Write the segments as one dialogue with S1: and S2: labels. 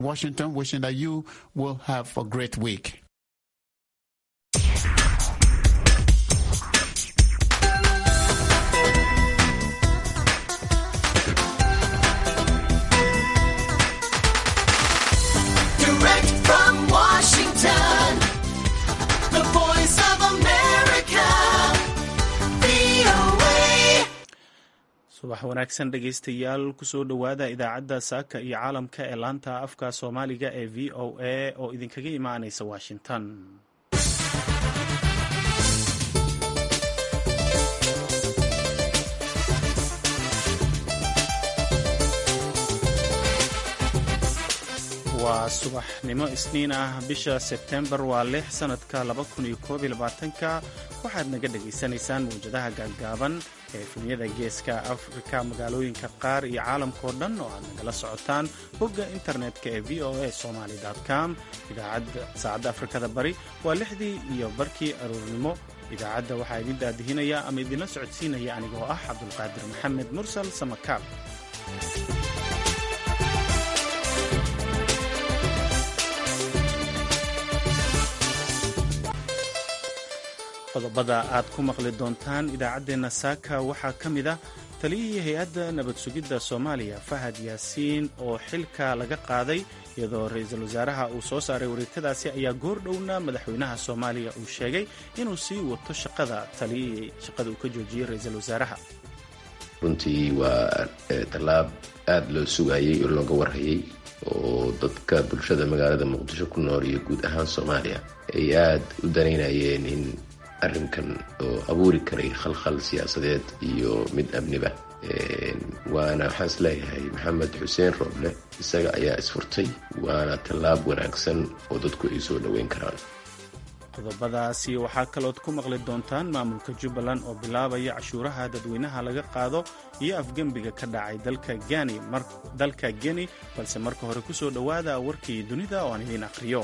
S1: Washington, wishing that you will have a great week.
S2: Direct from Washington, the voice of America, VOA.
S3: subax wanaagsan dhegaystayaal kusoo dhowaada idaacadda saaka iyo caalamka ee laanta afka soomaaliga ee v o a oo idinkaga imaanaysa washington. waa subaxnimo isniin ah, bisha sebtembar waa 6 sanadka 2021. waxaad naga dhegaysanaysaan mawjadaha gaagaaban ee efemyada geeska afrika, magaalooyinka qaar iyo caalamkao dhan oo aad nagala socotaan bogga internetka ee v o a somaly.com. idaacadda saacadda afrikada bari waa 6dii iyo barkii aroornimo. idaacadda waxaa idin daadihinaya ama idinla socodsiinaya anigoo ah cabdulqaadir maxamed mursal samakaab. qodobada aad ku maqli doontaan idaacaddeenna saaka waxaa ka mid ah taliyihii hay-adda nabad sugidda soomaaliya fahad yaasiin oo xilka laga qaaday, iyadoo ra-iisul wasaaraha uu soo saaray wareegtadaasi ayaa goordhowna madaxweynaha soomaaliya uu sheegay inuu sii wato shaqada taliyihii shaqada uu ka joojiyey ra-iisul wasaaraha.
S4: runtii waa tallaab aada loo sugayey oo looga warhayay oo dadka bulshada magaalada muqdisho ku nool iyo guud ahaan soomaaliya ay aada u danaynayeen in arrinkan oo abuuri karay khalkhal siyaasadeed iyo mid amniba. waana waxaan is leeyahay maxamed xuseen rooble isaga ayaa isfurtay, waana tallaab wanaagsan oo dadku ay soo dhoweyn karaan.
S3: qodobadaasi waxaa kalood ku maqli doontaan maamulka jubbaland oo bilaabaya cashuuraha dadweynaha laga qaado iyo afgembiga ka dhacay dalka geni, balse marka hore ku soo dhowaada warkii dunida oo aan idiin aqriyo.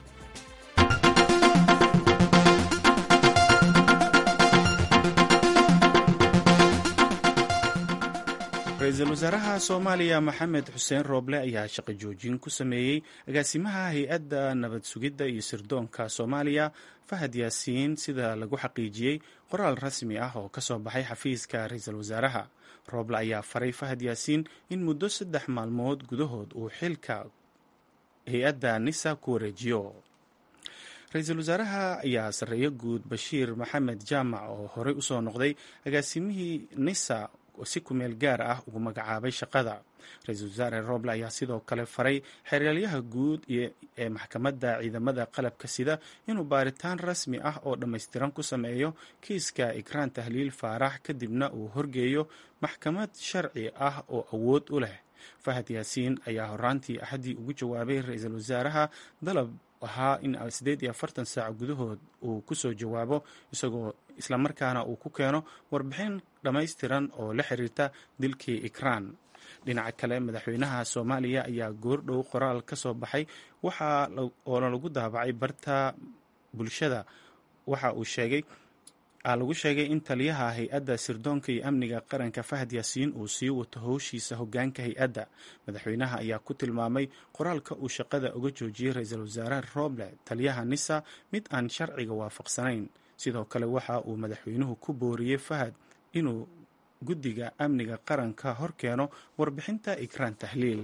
S3: ra-iisul wasaaraha soomaaliya maxamed xuseen rooble ayaa shaqo joojin ku sameeyey agaasimaha hay-adda nabad sugidda iyo sirdoonka soomaaliya fahad yaasiin, sida lagu xaqiijiyey qoraal rasmi ah oo ka soo baxay xafiiska ra-iisul wasaaraha. rooble ayaa faray fahad yaasiin in muddo 3 maalmood gudahood uu xilka hay-adda nisa ku wareejiyo. ra-iisul wasaaraha ayaa sarreeyo guud bashiir maxamed jaamac oo horey u soo noqday agaasimihii nisa si kumeel gaar ah ugu magacaabay shaqada. ra-iisul wasaare rooble ayaa sidoo kale faray xeeryaalaha guud ee maxkamadda ciidamada qalabka sida inuu baaritaan rasmi ah oo dhammaystiran ku sameeyo kiiska ikraan tahliil faarax, kadibna uu horgeeyo maxkamad sharci ah oo awood u leh. fahad yaasiin ayaa horaantii axaddii ugu jawaabay ra-iisul wasaaraha dalab ahaa in 48 saac gudahood uu ku soo jawaabo, isagoo islamarkaana uu ku keeno warbixin dhammaystiran oo la xiriirta dilkii ikraan. dhinaca kale, madaxweynaha soomaaliya ayaa goordhow qoraal ka soo baxay oona lagu daabacay barta bulshada waxa uu lagu sheegay in taliyaha hay-adda sirdoonka iyo amniga qaranka fahad yaasiin uu sii wato howshiisa hoggaanka hay-adda. madaxweynaha ayaa ku tilmaamay qoraalka uu shaqada uga joojiyey ra-iisul wasaare rooble taliyaha nisa mid aan sharciga waafaqsanayn. sidoo kale waxa uu madaxweynuhu ku booriyey fahad inuu guddiga amniga qaranka hor keeno warbixinta ikraan tahliil.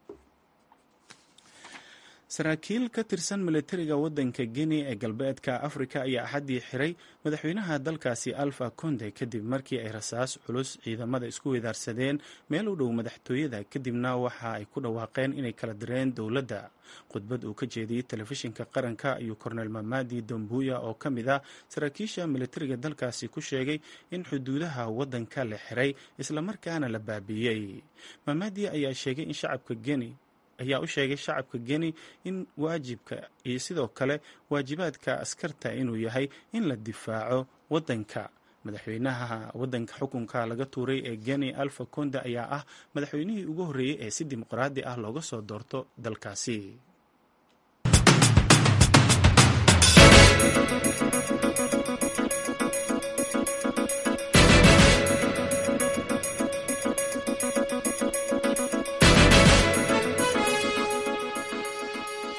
S3: saraakiil ka tirsan milatariga waddanka geni ee galbeedka afrika ayaa axaddii xiray madaxweynaha dalkaasi alfa conde kadib markii ay rasaas culus ciidamada isku wedaarsadeen meel u dhow madaxtooyada, kadibna waxa ay ku dhawaaqeen inay kala direen dowladda. khudbad uu ka jeediyey telefishinka qaranka ayuu kornel mamadi dambuya oo ka mid ah saraakiisha milatariga dalkaasi ku sheegay in xuduudaha waddanka la xiray islamarkaana la baabi'iyey. mamadi ayaa sheegay in u sheegay shacabka geni in waajibka iyo sidoo kale waajibaadka askarta inuu yahay in la difaaco waddanka. madaxweynaha waddanka xukunka laga tuuray ee geni alfa conde ayaa ah madaxweynihii ugu horreeyey ee si dimuqraadi ah looga soo doorto dalkaasi.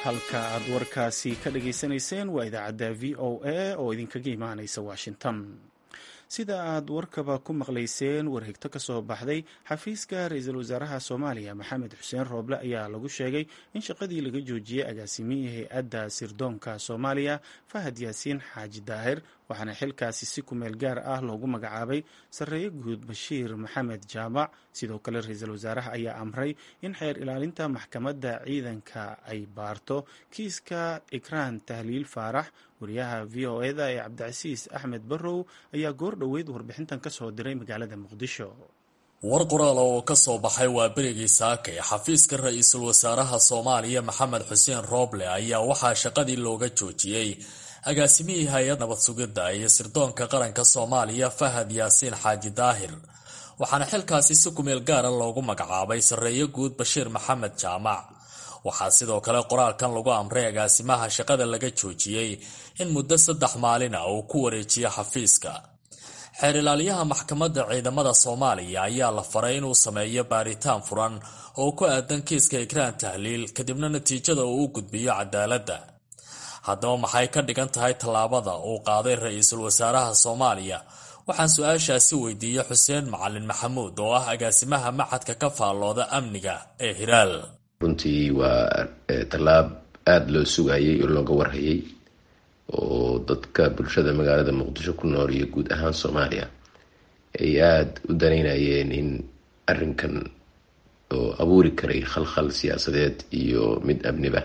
S3: halka aad warkaasi ka dhageysanayseen waa idaacadda v o a oo idinkaga imaanaysa washington. sida aad warkaba ku maqlayseen, warhigto ka soo baxday xafiiska ra-iisul wasaaraha soomaaliya maxamed xuseen rooble ayaa lagu sheegay in shaqadii laga joojiyey agaasimihii hay-adda sirdoonka soomaaliya fahad yaasiin xaaji daahir, waxaana xilkaasi si kumeel gaar ah loogu magacaabay sarreeye guud bashiir maxamed jaamac. sidoo kale ra-iisul wasaaraha ayaa amray in xeer ilaalinta maxkamadda ciidanka ay baarto kiiska ikraan tahliil faarax. wariyaha v o eda ee cabdicasiis axmed barrow ayaa goor dhoweyd warbixintan ka soo diray magaalada muqdisho.
S5: war qoraal oo ka soo baxay waa berigii saakay xafiiska ra-iisul wasaaraha soomaaliya maxamed xuseen rooble ayaa waxaa shaqadii looga joojiyey agaasimihii hay-ad nabad sugidda iyo sirdoonka qaranka soomaaliya fahad yaasiin xaaji daahir, waxaana xilkaasi si kumeel gaara loogu magacaabay sarreeye guud bashiir maxamed jaamac. waxaa sidoo kale qoraalkan lagu amray agaasimaha shaqada laga joojiyey in muddo 3 maalin ah uu ku wareejiyo xafiiska. xeer ilaaliyaha maxkamadda ciidamada soomaaliya ayaa la faray inuu sameeyo baaritaan furan oo ku aadan kiiska ikraan tahliil, kadibna natiijada uu u gudbiyo cadaaladda. haddaba maxay ka dhigan tahay tallaabada uu qaaday ra-iisul wasaaraha soomaaliya? waxaan su-aashaasi weydiiyey xuseen macalin maxamuud oo ah agaasimaha machadka ka faallooda amniga ee hiraal.
S4: runtii waa tallaab aada loo sugayay oo looga warhayay oo dadka bulshada magaalada muqdisho ku nool iyo guud ahaan soomaaliya ay aada u danaynayeen in arrinkan oo abuuri karay khalkhal siyaasadeed iyo mid amniba.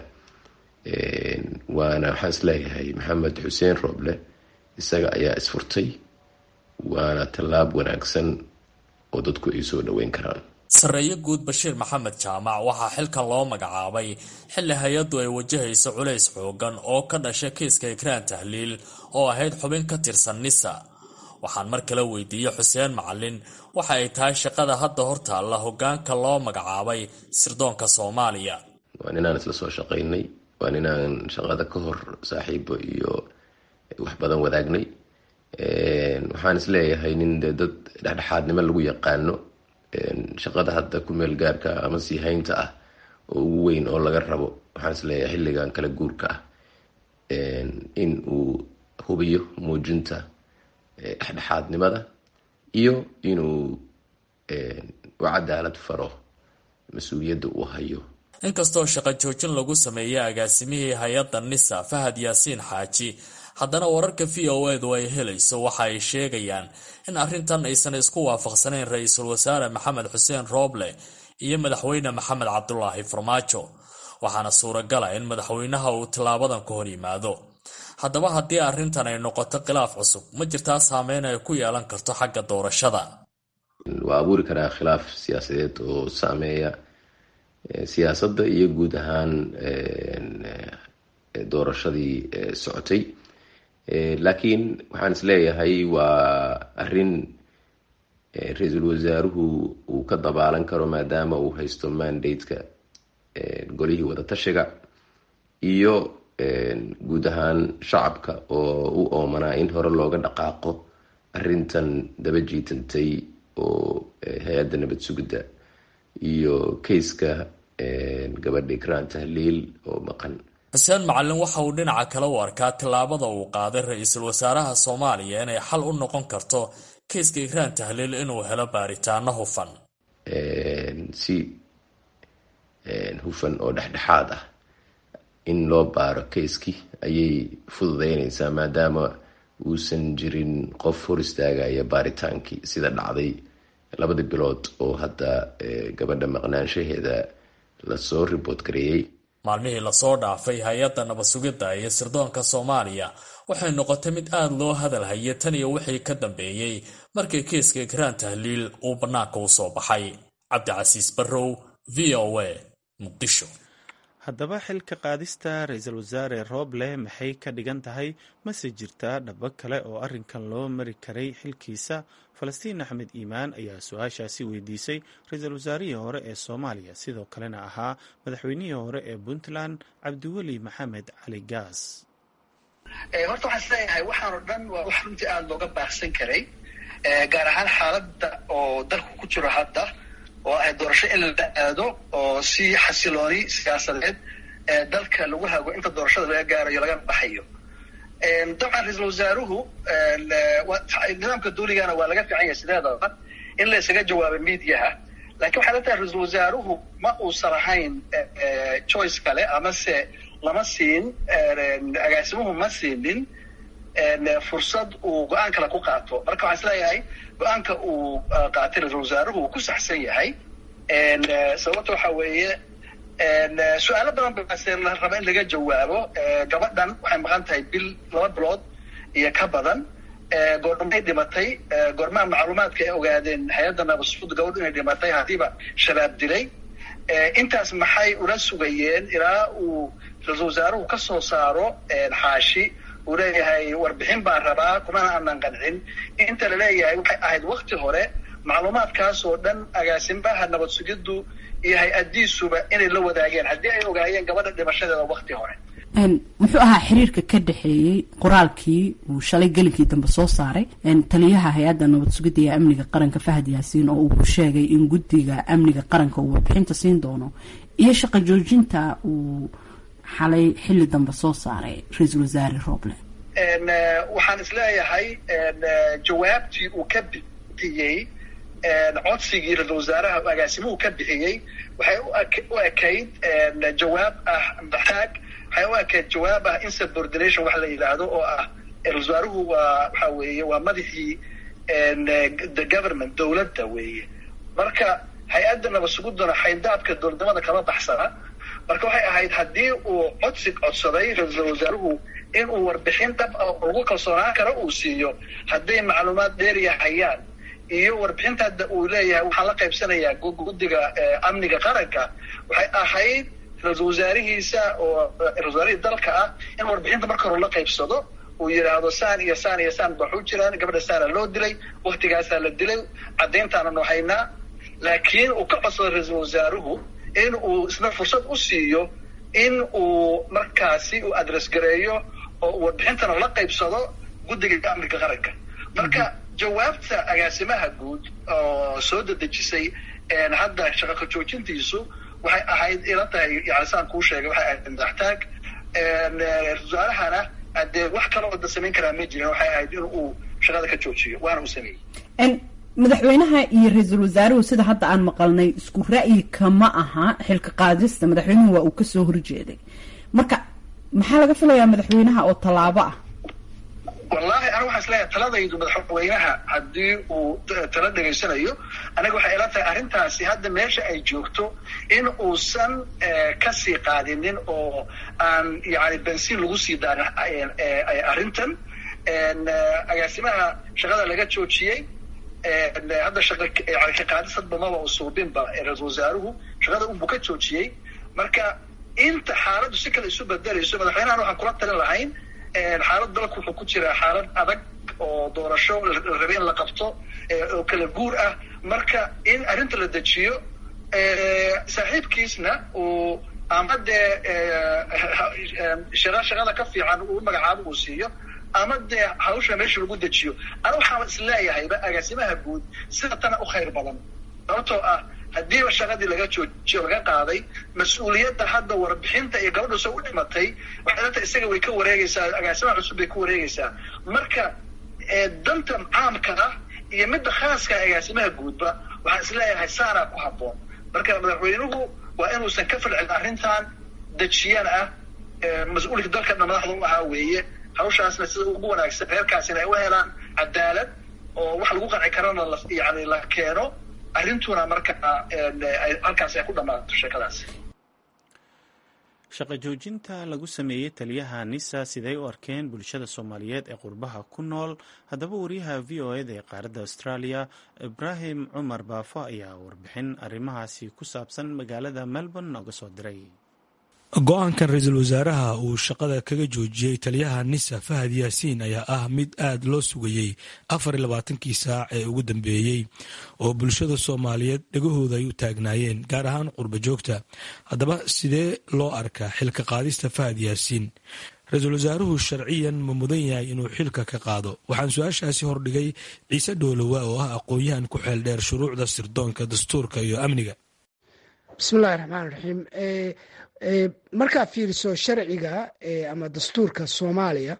S4: waana waxaan isleeyahay maxamed xuseen rooble isaga ayaa isfurtay, waana tallaab wanaagsan oo dadku ay soo dhaweyn karaan.
S5: sarreeye guud bashiir maxamed jaamac waxaa xilkan loo magacaabay xilli hay-addu ay wajahayso culays xoogan oo ka dhashay kiiska ikraan tahliil oo ahayd xubin ka tirsan nisa. waxaan mar kale weydiiyey xuseen macalin waxa ay tahay shaqada hadda hortaalla hogaanka loo magacaabay sirdoonka soomaaliya.
S4: waa ninaan isla soo shaqaynay, waa ninaan shaqada ka hor saaxiibo iyo wax badan wadaagnay. waxaan isleeyahay nin dad dhexdhexaadnimo lagu yaqaano. shaqada hadda ku meel gaarka ama sii haynta ah oo ugu weyn oo laga rabo, waxaan isleeyahay xilligan kala guurka ah in uu hubiyo muujinta dhexdhexaadnimada iyo inuu u cadaalad faro mas-uuliyadda uu hayo.
S5: inkastoo shaqo joojin lagu sameeyey agaasimihii hay-adda nisa fahad yaasiin xaaji, haddana wararka v o edu ay helayso waxa ay sheegayaan in arrintan aysan isku waafaqsanayn ra-iisul wasaare maxamed xuseen rooble iyo madaxweyne maxamed cabdulaahi farmaajo, waxaana suuragala in madaxweynaha uu tillaabadan ka hor yimaado. haddaba haddii arrintan ay noqoto khilaaf cusub, ma jirtaa saameyn ay ku yeelan karto xagga doorashada?
S4: waa abuuri karaa khilaaf siyaasadeed oo saameeya siyaasadda iyo guud ahaan doorashadii socotay. laakiin waxaan isleeyahay waa arrin ra-iisul wasaaruhu uu ka dabaalan karo maadaama uu haysto mandate-ka golihii wadatashiga iyo guud ahaan shacabka oo u oomanaa in hore looga dhaqaaqo arrintan daba jiitantay oo hay-adda nabad sugidda iyo kayska gabadha ikraan tahliil oo maqan.
S5: xuseen macalin waxa uu dhinaca kale u arkaa tallaabada uu qaaday ra-iisul wasaaraha soomaaliya inay xal u noqon karto kayska ikraan tahliil inuu helo baaritaano hufan.
S4: si hufan oo dhexdhexaad ah in loo baaro kayskii ayay fududeynaysaa, maadaama uusan jirin qof hor istaagaya baaritaankii sida dhacday 2 bilood oo hadda gabadha maqnaanshaheeda lasoo ribood gareeyey.
S5: maalmihii lasoo dhaafay hay-adda nabad sugidda iyo sirdoonka soomaaliya waxay noqotay mid aada loo hadal hayay tan iyo wixii ka dambeeyey markii kiiska ikraan tahliil uu bannaanka u soo baxay. cabdicasiis barrow, v o a, muqdisho.
S3: haddaba xilka qaadista ra-iisul wasaare rooble maxay ka dhigan tahay? mase jirtaa dhabo kale oo arrinkan loo mari karay xilkiisa? falastiin axmed iimaan ayaa su-aashaasi weydiisay ra-iisul wasaarihii hore ee soomaaliya, sidoo kalena ahaa madaxweynihii hore ee puntland cabdiweli maxamed cali gaas.
S6: horta waxaan isleeyahay waxaanoo dhan waa wax runtii aada looga baaqsan karay, gaar ahaan xaaladda oo dalku ku jiro hadda oo ah doorasho in la aado oo si xasilooni siyaasadeed dalka lagu hago inta doorashada laga gaarayo lagana baxayo. dabcan ra-iisul wasaaruhu nidaamka duuligana waa laga fiican yahay sideedaba in la isaga jawaabo miidiyaha, laakiin waxay la tahay ra-iisul wasaaruhu ma uusan ahayn choice kale, amase lama siin agaasimuhu ma siinin fursad uu go-aan kale ku qaato. marka waxaan isleeyahay go-aanka uu qaatay ra-iisul wasaaruhu uu ku saxsan yahay. sababta waxa weeye su-aalo badan base la raba in laga jawaabo. gabadhan waxay maqan tahay 2 bilood iyo ka badan. goormay dhimatay? goormaha macluumaadka ay ogaadeen hay-adda nabasud gabadhu inay dhimatay haddiiba shabaab dilay? intaas maxay ula sugayeen ilaa uu ra-iisul wasaaruhu ka soo saaro xaashi uu leeyahay warbixin baan rabaa kumana aanan qancin? inta la leeyahay waxay ahayd wakti hore macluumaadkaas oo dhan agaasimaha nabad sugiddu iyo hay-adiisuba inay la wadaageen haddii ay ogaayeen gabadha dhimashadeeda wakti hore.
S7: muxuu ahaa xiriirka ka dhexeeyey qoraalkii uu shalay gelinkii dambe soo saaray taliyaha hay-adda nabad sugidda iyo amniga qaranka Fahad Yaasiin oo uu sheegay in guddiga amniga qaranka uu warbixinta siin doono, iyo shaqo joojinta uu xalay xilli dambe soo saaray ra-iisul wasaare Roble?
S6: waxaan isleeyahay jawaabtii uu ka bixiyey codsigii ra-iisul wasaaraha agaasimuhu ka bixiyey waxay u ekayd jawaab ah maxaag, waxay u ekayd jawaab ah insubordination wax la yidhaahdo, oo ah ra-iisul wasaaruhu waxa weeye waa madaxii the government, dowladda weeye. marka hay-adda nabad sugiduna xayndaabka dowladnimada kama baxsana. marka waxay ahayd haddii uu codsaday ra-iisul wasaaruhu inuu warbixin dhab ah oo lagu kalsoonaan karo uu siiyo hadday macluumaad dheeriya hayaan, iyo warbixinta hadda uu leeyahay waxaan la qaybsanayaa guddiga amniga qaranka, waxay ahayd ra-iisul wasaarihiisa oo ra-iisul wasaarihii dalka ah in warbixinta marka hore la qaybsado, uu yidhaahdo saan iyo saan iyo saan baxu jiraan, gabadha saana loo dilay, waktigaasaa la dilay, caddayntaana nu haynaa. laakiin uu ka codsado ra-iisul wasaaruhu in uu isna fursad u siiyo in uu markaasi uu adres gareeyo oo warbixintana la qaybsado guddiga amniga qaranka. marka jawaabta agaasimaha guud oo soo dedejisay hadda shaqo ka joojintiisu waxay ahayd ila tahay yani saan kuu sheegay waxay ahayd madaxtaag. wasaarahana dee wax kale oo da samayn karaa ma jirin, waxay ahayd in uu shaqada ka joojiyo, waana uu sameeyey.
S7: madaxweynaha iyo ra-iisul wasaaruhu sida hadda aan maqalnay isku ra'yi kama aha xilka qaadista. madaxweynuhu waa uu kasoo horjeeday. marka maxaa laga filayaa madaxweynaha oo tallaabo ah?
S6: wallahi aniga waxaan isleeyahay taladaydu madaxweynaha haddii uu tala dhegaysanayo, aniga waxay ila tahay arrintaasi hadda meesha ay joogto in uusan kasii qaadinin oo aan yani bensiin lagu sii daarin arrintan. agaasimaha shaqada laga joojiyey, hadda shaqa yani ka qaadis hadba maba usuubinba ra-iisul wasaaruhu shaqada unbuu ka joojiyey. marka inta xaaladdu si kale isu bedelayso, madaxweynahan waxaan kula talin lahayn xaalad dalku wuxuu ku jiraa xaalad adag oo doorasho la rabay in la qabto oo kala guur ah. marka in arrinta la dejiyo, saaxiibkiisna uu ama dee shaqada ka fiican uu magacaabo uu siiyo, ama dee hawsha meesha lagu dejiyo. ana waxaan isleeyahayba agaasimaha guud sida tana u khayr badan, sababtoo ah haddiiba shaqadii laga joojiyo laga qaaday, mas-uuliyadda hadda warbixinta iyo gabadha soo u dhimatay waxay la tahay isaga way ka wareegaysaa, agaasimaha cusub bay ka wareegaysaa. marka danta caamka ah iyo midda khaaska agaasimaha guudba waxaan isleeyahay saanaa ku habboon. marka madaxweynuhu waa inuusan ka falcelin arrintan, dejiyana ah mas-uulka dalkana madaxda u ahaa weeye. hawshaasna sida ugu wanaagsan reerkaasina ay u helaan cadaalad oo wax lagu qanci karana yani la keeno, arrintuna marka halkaas ay ku dhammaato sheekadaas.
S3: shaqo joojinta lagu sameeyey taliyaha nisa siday u arkeen bulshada soomaaliyeed ee qurbaha ku nool? haddaba wariyaha v o eda ee qaaradda australia ibraahim cumar baafo ayaa warbixin arrimahaasi ku saabsan magaalada melbourne nooga soo diray.
S8: go-aankan ra-iisul wasaaraha uu shaqada kaga joojiyey taliyaha nisa Fahad Yaasiin ayaa ah mid aad loo sugayey 24kii saac ee ugu dambeeyey oo bulshada soomaaliyeed dhegahooda ay u taagnaayeen, gaar ahaan qurba joogta. haddaba sidee loo arkaa xilka qaadista Fahad Yaasiin? ra-iisul wasaaruhu sharciyan ma mudan yahay inuu xilka ka qaado? waxaan su-aashaasi hordhigay ciise dhoolowa oo ah aqoon-yahan ku xeel dheer shuruucda sirdoonka, dastuurka iyo amniga.
S9: bismillahi raxmaan raxiim. markaa fiiriso sharciga ama dastuurka soomaaliya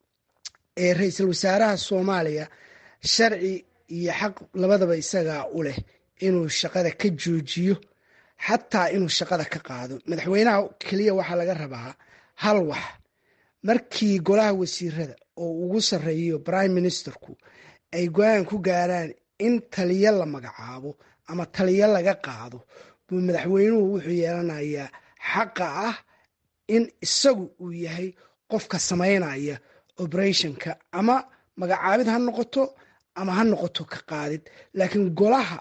S9: ee ra-iisul wasaaraha soomaaliya sharci iyo xaq labadaba isagaa u leh inuu shaqada ka joojiyo xataa inuu shaqada ka qaado. madaxweynaha keliya waxaa laga rabaa hal wax, markii golaha wasiirada oo ugu sarreeyo prime ministerku ay go-aan ku gaaraan in taliyo la magacaabo ama taliyo laga qaado, buu madaxweynuhu wuxuu yeelanayaa xaqa ah in isagu uu yahay qofka samaynaya operationka, ama magacaabid ha noqoto ama ha noqoto ka qaadid. laakiin golaha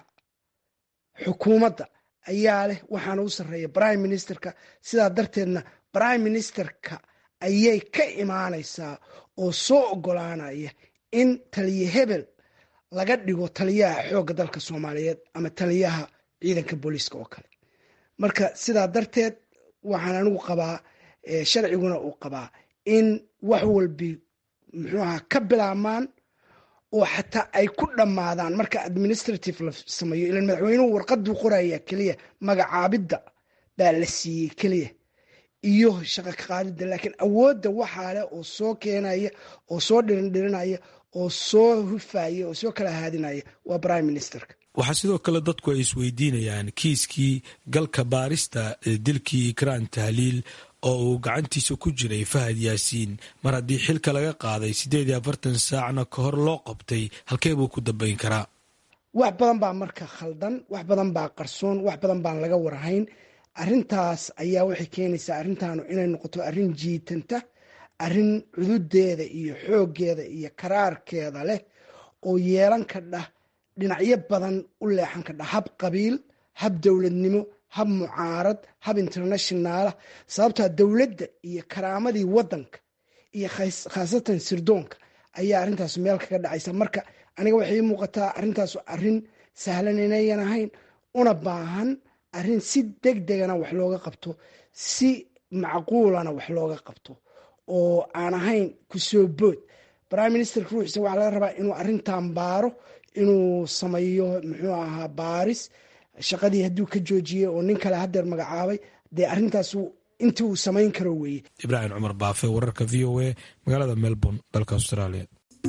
S9: xukuumadda ayaa leh waxaana u sarreeya prime ministerka. sidaa darteedna prime ministerka ayay ka imaanaysaa oo soo ogolaanaya in taliye hebel laga dhigo taliyaha xoogga dalka soomaaliyeed ama taliyaha ciidanka booliiska oo kale. marka sidaa darteed waxaan anigu qabaa, sharciguna uu qabaa, in wax walbi muxuu ahaa ka bilaabmaan oo xataa ay ku dhammaadaan marka administrative la sameeyo. ilan madaxweynuhu warqaduu qoraya keliya, magacaabidda baa la siiyey keliya iyo shaqo ka qaadidda, laakiin awoodda waxaa leh oo soo keenaya oo soo dhirindhirinaya oo soo hufaya oo soo kala haadinaya waa prime ministerka.
S8: waxaa sidoo kale dadku ay isweydiinayaan kiiskii galka baarista dilkii ikraan tahliil oo uu gacantiisa ku jiray Fahad Yaasiin, mar haddii xilka laga qaaday 48 saacna ka hor loo qabtay, halkee buu ku dambayn karaa?
S9: wax badan baa marka khaldan, wax badan baa qarsoon, wax badan baan laga warhayn. arrintaas ayaa waxay keenaysaa arrintaanu inay noqoto arrin jiitanta, arrin cududeeda iyo xooggeeda iyo karaarkeeda leh oo yeelan kadha dhinacyo badan u leexan kadha, hab qabiil, hab dowladnimo, hab mucaarad, hab internationaala. sababtaa dowladda iyo karaamadii wadanka iyo khaasatan sirdoonka ayaa arrintaas meel kaga dhacaysa. marka aniga waxay muuqataa arrintaas arrin sahlan inayan ahayn, una baahan arrin si degdegana wax looga qabto, si macquulana wax looga qabto, oo aan ahayn kusoo bood. prime ministerka ruuxiisa waxaa laga rabaa inuu arrintan baaro, inuu sameeyo muxuu ahaa baaris. shaqadii hadduu ka joojiyey oo nin kale hadeer magacaabay, dee arrintaas intii uu samayn karo weeye.
S8: ibraahim cumar baafe, wararka v o a, magaalada melbourne, dalka australia.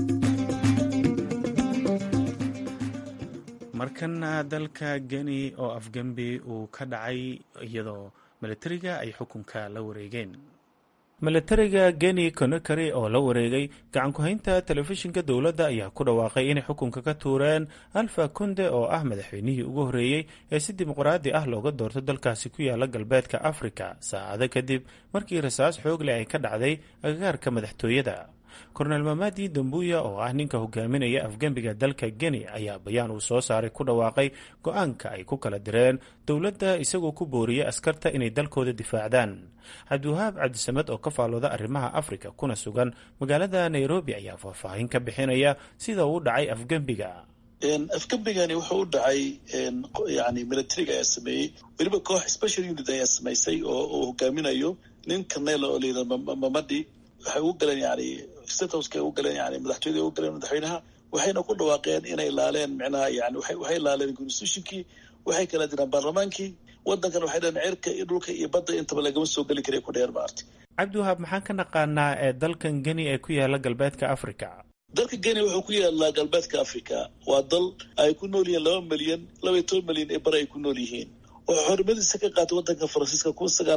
S3: markana dalka Geni oo afgembi uu ka dhacay iyadoo milatariga ay xukunka la wareegeen. milatariga Geni Conakry oo la wareegay gacan ku haynta telefishinka dowladda ayaa ku dhawaaqay inay xukunka ka tuureen Alpha Conde oo ah madaxweynihii ugu horreeyey ee si dimuqraadi ah looga doorto dalkaasi ku yaala galbeedka Afrika saacado kadib markii rasaas xoog leh ay ka dhacday agagaarka madaxtooyada. Kornel Mamadi Doumbouya oo ah ninka hogaaminaya afgembiga dalka Geni ayaa bayaan uu soo saaray ku dhawaaqay go-aanka ay ku kala direen dowladda, isagoo ku booriyay askarta inay dalkooda difaacdaan. Cabdiwahaab Cabdisamed oo ka faalooda arrimaha Afrika kuna sugan magaalada Nairobi ayaa faahfaahin ka bixinaya sida uu dhacay afgembiga.
S10: afgembigani wuxuu u dhacay yani militariga ayaa sameeyey, weliba koox special unit ayaa samaysay oo uu hogaaminayo nin Cornel oo layidhahdo Mamadi. waxay u galeen yani state house u galeen yani madaxtooyada u galeen madaxweynaha, waxayna ku dhawaaqeen inay laaleen micnaha yani waxay laaleen constitutionkii, waxay kala diraan baarlamaankii wadankan, waxay dhaheen cirka iyo dhulka iyo badda intaba lagama soo geli karay ku dheer maartay.
S3: Cabdiwahaab, maxaan ka naqaanaa ee dalkan Geni ee ku yaala galbeedka Afrika?
S10: dalka Geni wuxuu ku yaalaa galbeedka Afrika, waa dal ay ku nool yihiin 12 milyan ee bar ay ku nool yihiin, oo xornimadiisa ka qaatay wadanka Faransiiska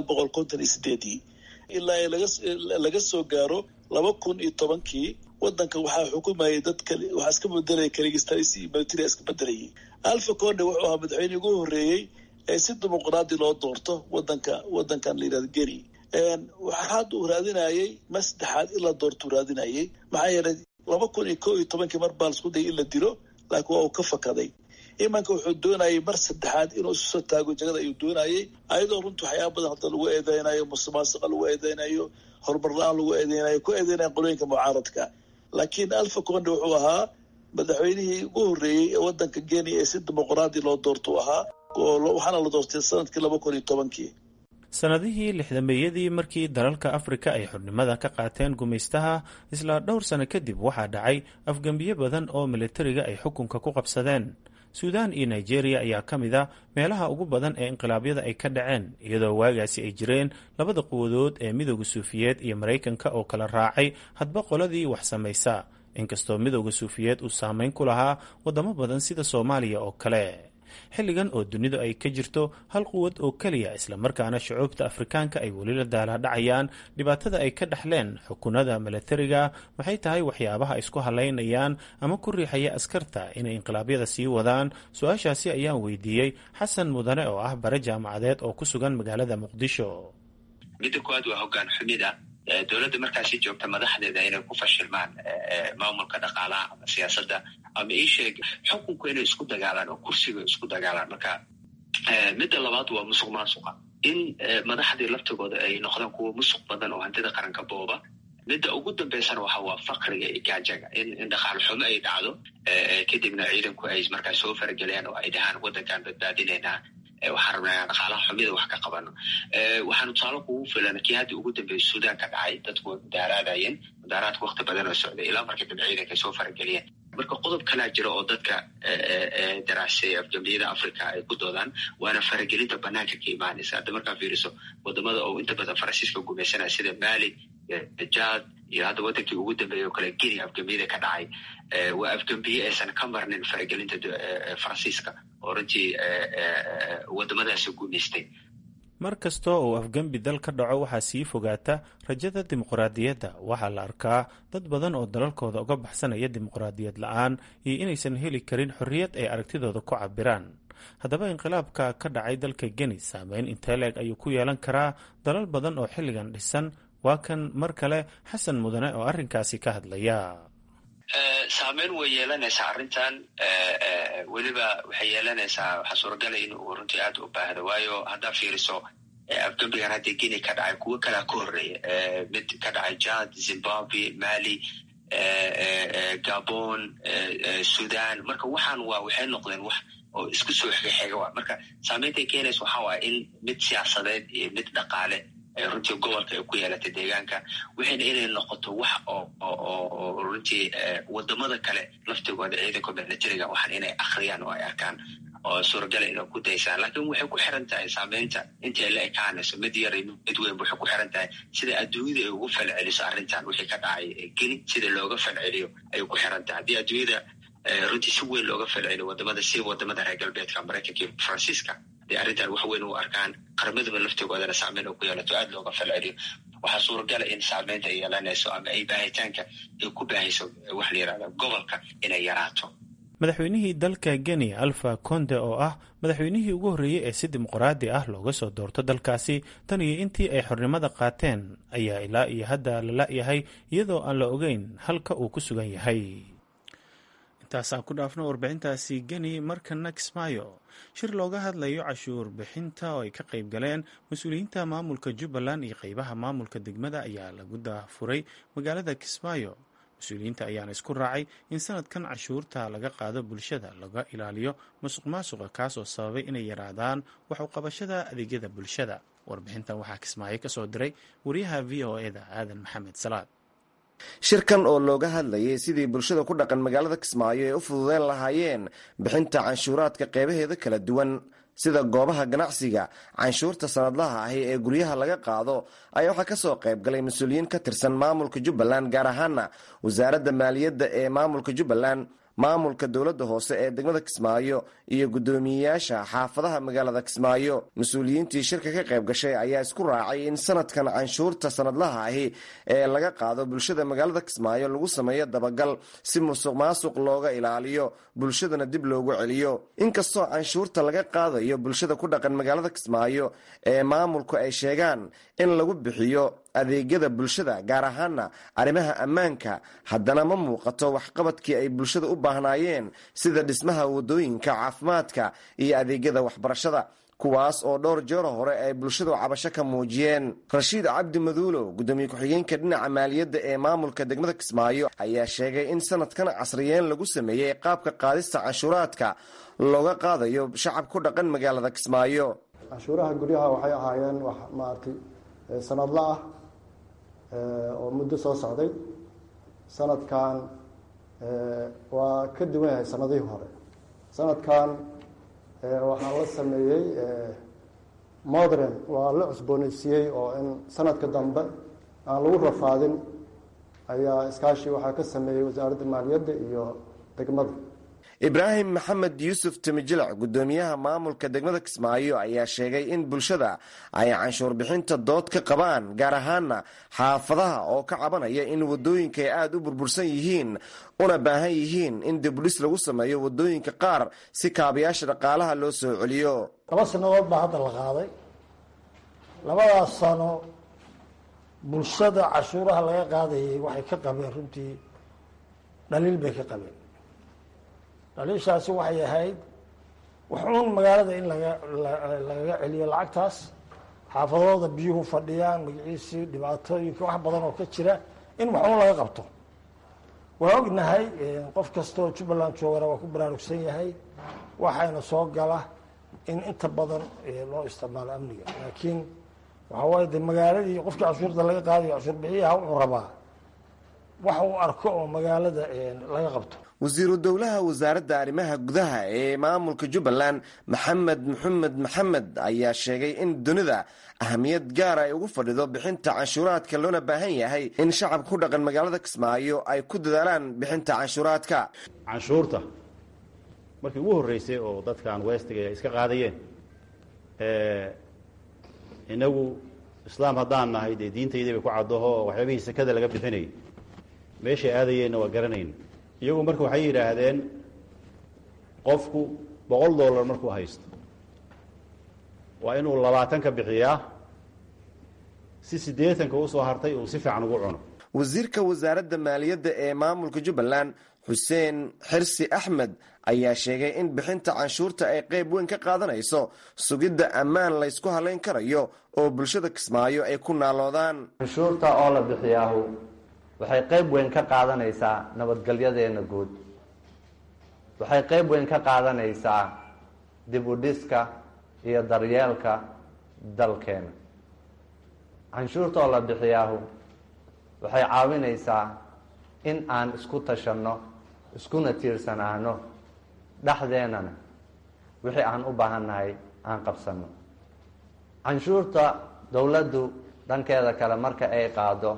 S10: 1958 ilaa laga soo gaaro 2010kii. wadanka waxaa xukumayay dadka, waxaa iska bedelaya kaligistaris iyo military iska bedelayay. Alpha Conde wuxuu ahaa madaxweynihii ugu horreeyey ee si dimuqraadi loo doorto wadankan la yidhahdo Geni. waxaad uu raadinayay mar saddexaad in la doorto raadinayay, maxaa yeelay 2011kii mar baa laisku dayay in la dilo, laakiin waa uu ka fakaday. imanka wuxuu doonayay mar saddexaad inuu isu soo taago jagada ayuu doonayay, ayadoo runta waxyaaba badan hadda lagu eedeynayo, musuqmaasuqa lagu eedeynayo, horumar la-aan lagu eedeynayo, ku eedeynaya qolooyinka mucaaradka. laakiin Alpha Conde wuxuu ahaa madaxweynihii ugu horreeyey ee wadanka Geni ee si dimuqraadi loo doorto ahaa, waxaana la doortay sanadkii 2010kii.
S3: sanadihii 60meeyadii markii dalalka Afrika ay xornimada ka qaateen gumaystaha, isla dhowr sano kadib waxaa dhacay afgembiyo badan oo militariga ay xukunka ku qabsadeen. suudaan iyo nigeria ayaa ka mid a meelaha ugu badan ee inqilaabyada ay ka dhaceen iyadoo waagaasi ay jireen labada quwadood ee midooda suufiyeed iyo maraykanka oo kala raacay hadba qoladii wax samaysa inkastoo midooda suufiyeed uu saameyn ku lahaa wadamo badan sida soomaaliya oo kale. xilligan oo dunidu ay ka jirto hal quwad oo keliya islamarkaana shucuubta afrikaanka ay weli la daalaadhacayaan dhibaatada ay ka dhexleen xukunada milatariga maxay tahay waxyaabaha isku halaynayaan ama ku riixaya askarta inay inqilaabyada sii wadaan? su-aashaasi ayaan weydiiyey xasan mudane oo ah bare jaamacadeed oo ku sugan magaalada muqdisho.
S11: midda koowaad waa hogaan xumida dowladda markaasi joogta madaxdeeda inay ku fashilmaan maamulka dhaqaalaha ama siyaasadda ama isheeg xukunku inay isku dagaalaan oo kursiga isku dagaalaan. marka midda labaad waa musuq maasuqa, in madaxdii laftigooda ay noqdaan kuwa musuq badan oo hantida qaranka booba. midda ugu dambeysana waa faqriga iyo gaajaga, in dhaqaal xumo ay dhacdo kadibna ciidanku ay markaa soo faragelayaan oo ay dhahaan waddankaan badbaadinaynaa, waxaan rabnaa dhaqaalaha xumida wax ka qabano. waxaanu tusaale kugu filan kii haddii ugu dambeeyay suudaan ka dhacay, dadku way mudaaraadayeen, mudaaraadka wakti badan oo socday ilaa markii dambe ciidanka ay soo farageliyeen. marka qodob kalaa jira oo dadka daraaseeya afjamciyada africa ay ku doodaan, waana faragelinta banaanka ka imaanaysa. hadda markaa fiiriso wadamada oo inta badan faransiiska gumaysanaya sida mali, jad iyo hadda wadankii ugu dambeeyay oo kale guinea afgambiyada ka dhacay, waa afgambiye aysan ka marnin faragelinta faransiiska oo runtii wadamadaasi gumaystay.
S3: mar kasta oo afgembi dal ka dhaco waxaa sii fogaata rajada dimuqraadiyadda. waxaa la arkaa dad badan oo dalalkooda uga baxsanaya dimuqraadiyad la-aan iyo inaysan heli karin xorriyad ay aragtidooda ku cabiraan. haddaba inqilaabka ka dhacay dalka geni saameyn intee leeg ayuu ku yeelan karaa dalal badan oo xilligan dhisan? waa kan mar kale xasan mudane oo arrinkaasi ka hadlaya.
S11: saameyn way yeelanaysaa arrintan, weliba waxay yeelanaysaa, waxaa suuragala in uu runtii aad u baahdo. waayo haddaa fiiriso afgambigan haddii guinea ka dhacay kuwo kalea ka horreeya, mid ka dhacay jad, zimbabwe, mali, gabon, sudan. marka waxay noqdeen wax oo isku soo xigxiga. marka saameyntaay keenaysa waxaa waaya in mid siyaasadeed iyo mid dhaqaale runtii gobolka ay ku yeelatay deegaanka, waxayna inay noqoto wax oo runtii wadamada kale laftigooda ciidanka milatariga waxaan inay akhriyaan oo ay arkaan oo suuragala inay ku daysaan. laakiin waxay ku xiran tahay saameynta intay la ekaanayso, mid yar iyo mid weyn waxay ku xiran tahay sida adduunyada ay ugu falceliso arrintan wixii ka dhacay geni, sida looga falceliyo ayay ku xiran tahay. haddii adduunyada runtii si weyn looga falceliyo wadamada reer galbeedka maraykanka iyo faransiiska, haddii arrintan wax weyn u arkaan, qaramadaba laftigoodana saameyn oo ku yeelato aad looga falceliyo, waxaa suuragala in saameynta ay yeelanayso ama ay baahitaanka ay ku baahayso wax la yihahda gobolka inay yaraato.
S3: madaxweynihii dalka geni alfa conde oo ah madaxweynihii ugu horreeyey ee si dimuqraadi ah looga soo doorto dalkaasi tan iyo intii ay xornimada qaateen ayaa ilaa iyo hadda la la-yahay iyadoo aan la ogeyn halka uu ku sugan yahay. intaasaan ku dhaafno warbixintaasi geni. markana kismaayo, shir looga hadlayo cashuur bixinta oo ay ka qayb galeen mas-uuliyiinta maamulka jubbaland iyo qeybaha maamulka degmada ayaa lagu daafuray magaalada kismaayo. mas-uuliyiinta ayaana isku raacay in sanadkan cashuurta laga qaado bulshada laga ilaaliyo musuq maasuqa, kaas oo sababay inay yaraadaan wax u qabashada adeegyada bulshada. warbixintan waxaa kismaayo ka soo diray wariyaha v o eda aadan maxamed salaad.
S12: shirkan oo looga hadlayay sidii bulshada ku dhaqan magaalada kismaayo ay u fududeyn lahaayeen bixinta canshuuraadka qeybaheeda kala duwan sida goobaha ganacsiga, canshuurta sanadlaha ahi ee guryaha laga qaado, ayaa waxaa ka soo qayb galay mas-uuliyiin ka tirsan maamulka jubbaland, gaar ahaana wasaaradda maaliyadda ee maamulka jubbaland, maamulka dowladda hoose ee degmada kismaayo iyo guddoomiyeyaasha xaafadaha magaalada kismaayo. mas-uuliyiintii shirka ka qayb gashay ayaa isku raacay in sanadkan canshuurta sanadlaha ahi ee laga qaado bulshada magaalada kismaayo lagu sameeyo dabagal si musuq maasuq looga ilaaliyo, bulshadana dib loogu celiyo. inkastoo canshuurta laga qaadayo bulshada ku dhaqan magaalada kismaayo ee maamulku ay sheegaan in lagu bixiyo adeegyada bulshada, gaar ahaana arrimaha ammaanka, haddana ma muuqato waxqabadkii ay bulshada u baahnaayeen sida dhismaha wadooyinka, caafimaadka iyo adeegyada waxbarashada, kuwaas oo dhowr jeero hore ay bulshadu cabasho ka muujiyeen. rashiid cabdi maduulow, gudoomiye ku-xigeenka dhinaca maaliyadda ee maamulka degmada kismaayo, ayaa sheegay in sanadkan casriyeen lagu sameeyey qaabka qaadista canshuuraadka looga qaadayo shacab ku dhaqan magaalada kismaayo.
S13: canshuuraha guryaha waxay ahaayeen wax maaragtay sanadla ah oo muddo soo socday. sanadkan waa ka duwan yahay sanadihii hore. sanadkan waxaa la sameeyey modern waa la cusboonaysiiyey oo in sanadka dambe aan lagu rafaadin ayaa iskaashi waxaa ka sameeyey wasaaradda maaliyadda iyo degmada.
S12: ibraahim maxamed yuusuf timijilac gudoomiyaha maamulka degmada kismaayo ayaa sheegay in bulshada ay canshuur bixinta dood ka qabaan, gaar ahaana xaafadaha oo ka cabanaya in wadooyinka ay aada u burbursan yihiin una baahan yihiin in dibudhis lagu sameeyo wadooyinka qaar si kaabayaasha dhaqaalaha loo soo celiyo.
S14: 2 sannadood baa hadda la qaaday. 2daas sano bulshada cashuuraha laga qaadayay waxay ka qabeen runtii dhaliil bay ka qabeen. dhaliishaasi waxay ahayd wuxuun magaalada in lagaga celiyo lacagtaas, xaafadooda biyuhu fadhiyaan, magaciisii dhibaatooyinka wax badan oo ka jira in waxuun laga qabto. waa ognahay qof kastoo jubbaland joogana waa ku baraarugsan yahay waxayna soo gala in inta badan loo isticmaalo amniga, laakiin waxaa waaye de magaaladii qofkii cashuurta laga qaadayo cashuur bixiyaha wuxuu rabaa wax uu arko oo magaalada laga qabto.
S12: wasiiru dowlaha wasaaradda arrimaha gudaha ee maamulka jubbaland maxamed ayaa sheegay in dunida ahamiyad gaar ay ugu fadhido bixinta canshuuraadka loona baahan yahay in shacabka ku dhaqan magaalada kismaayo ay ku dadaalaan bixinta canshuuraadka.
S15: canshuurta markii ugu horreysay oo dadkan westiga ay iska qaadayeen inagu islaam haddaan nahay dee diintaydii bay ku caddaho waxyaabihii sekada laga bixinayay meeshay aadayeenna waa garanayn. iyagu marka waxay yidhaahdeen qofku $100 markuu haysto waa inuu 20 ka bixiyaa si 80 usoo hartay uu si fiican ugu cuno.
S12: wasiirka wasaaradda maaliyadda ee maamulka jubbaland xuseen xirsi axmed ayaa sheegay in bixinta canshuurta ay qayb weyn ka qaadanayso sugidda ammaan laysku halayn karayo oo bulshada kismaayo ay ku naaloodaan.
S16: canshuurta oo la bixiyaahu waxay qayb weyn ka qaadanaysaa nabadgelyadeena guud, waxay qayb weyn ka qaadanaysaa dib u dhiska iyo daryeelka dalkeena. canshuurta oo la bixiyaahu waxay caawinaysaa in aan isku tashanno, iskuna tiirsanaano, dhexdeennana wixii aan u baahannahay aan qabsanno. canshuurta dowladdu dhankeeda kale marka ay qaado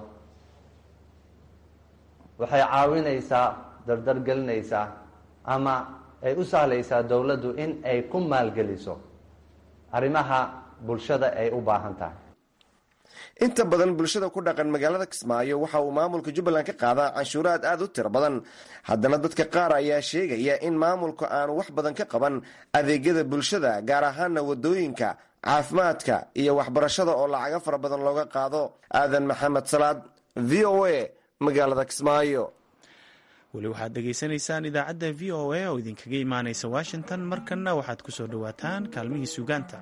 S16: waxay caawinaysaa, dardargelinaysaa ama ay u sahlaysaa dowladdu in ay ku maalgeliso arrimaha bulshada ay u baahan tahay.
S12: inta badan bulshada ku dhaqan magaalada kismaayo waxa uu maamulka jubbaland ka qaadaa canshuuraad aada u tiro badan. haddana dadka qaar ayaa sheegaya in maamulku aanu wax badan ka qaban adeegyada bulshada, gaar ahaana wadooyinka, caafimaadka iyo waxbarashada oo lacaga fara badan looga qaado. aadan maxamed salaad, v o a, magaalada kismaayo.
S3: weli waxaad dhegaysanaysaan idaacadda v o a oo idinkaga imaanaysa washington. markanna waxaad ku soo dhowaataan kaalmihii suugaanta.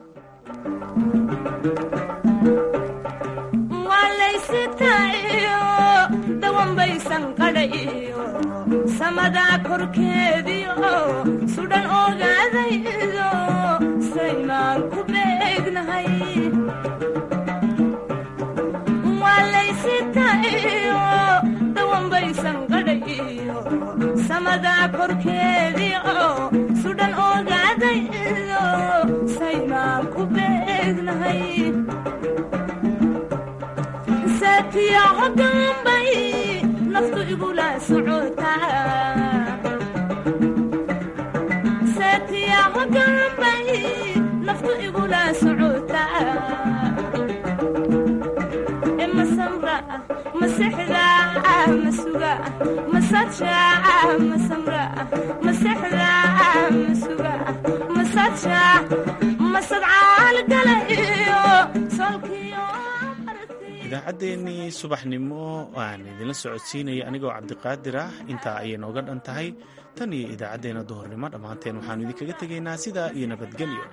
S17: waalaysitaiyo dawanbaysan qadhayo samadaa korkeediyo sudhan ogaadaydo saymaan ku beegnahay. waalaysitaiyo dawanbaysan qadhayo samadaa korkeediyo sudhan ogaadaydo saymaan ku beegnahay. saatiya hogaanbay naftu igula socotaa, saatiya hogaanbay naftu igula socotaa. masamra masexda masuga masaja masamra masexda masuga masaja masadcaal gala iyo solkiyo.
S3: idaacaddeenii subaxnimo aan idinla socodsiinaya anigoo cabdiqaadir ah intaa ayay nooga dhan tahay. tan iyo idaacaddeenna duhurnimo dhammaanteen waxaanu idinkaga tegaynaa sidaa iyo nabadgelyo.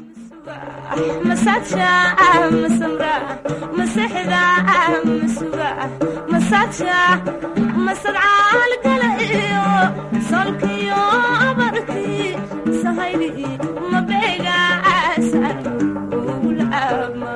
S17: masaja masamra masexda masuga masaja masadcaal gala iyo solkiyo abarti sahaydi mabega asan ulama.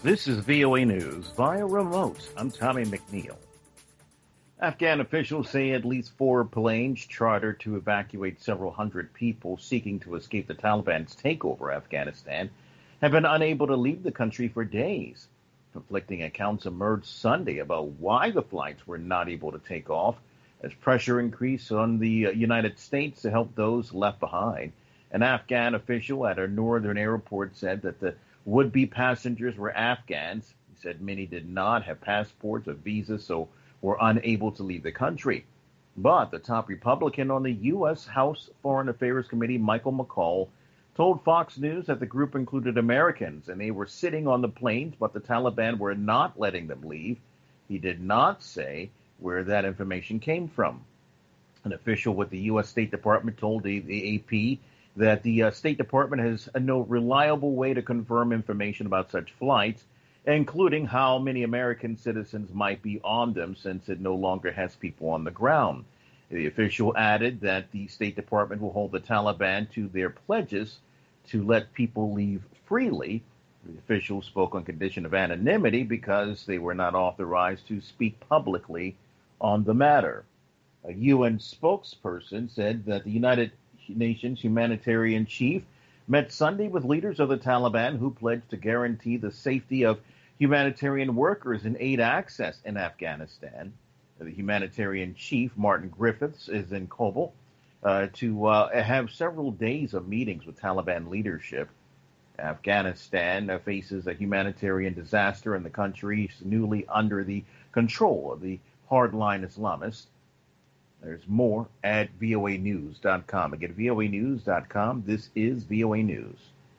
S18: This is VOA News via remote. I'm Tommy McNeil. Afghan officials say at least 4 planes chartered to evacuate several hundred people seeking to escape the Taliban's takeover of Afghanistan have been unable to leave the country for days. Conflicting accounts emerged Sunday about why the flights were not able to take off as pressure increased on the United States to help those left behind. An Afghan official at a northern airport said that the would-be passengers were Afghans. He said many did not have passports or visas, so were unable to leave the country. But the top Republican on the U.S. House Foreign Affairs Committee, Michael McCaul, told Fox News that the group included Americans and they were sitting on the planes, but the Taliban were not letting them leave. He did not say where that information came from. An official with the U.S. State Department told the AP that the State Department has no reliable way to confirm information about such flights, including how many American citizens might be on them since it no longer has people on the ground. The official added that the State Department will hold the Taliban to their pledges to let people leave freely. The official spoke on condition of anonymity because they were not authorized to speak publicly on the matter. A UN spokesperson said that the United Nations humanitarian chief met Sunday with leaders of the Taliban who pledged to guarantee the safety of humanitarian workers and aid access in Afghanistan. The humanitarian chief, Martin Griffiths, is in Kabul to have several days of meetings with Taliban leadership. Afghanistan faces a humanitarian disaster and the country is newly under the control of the hardline Islamists. There's more at voanews.com. Again, voanews.com. This is VOA News.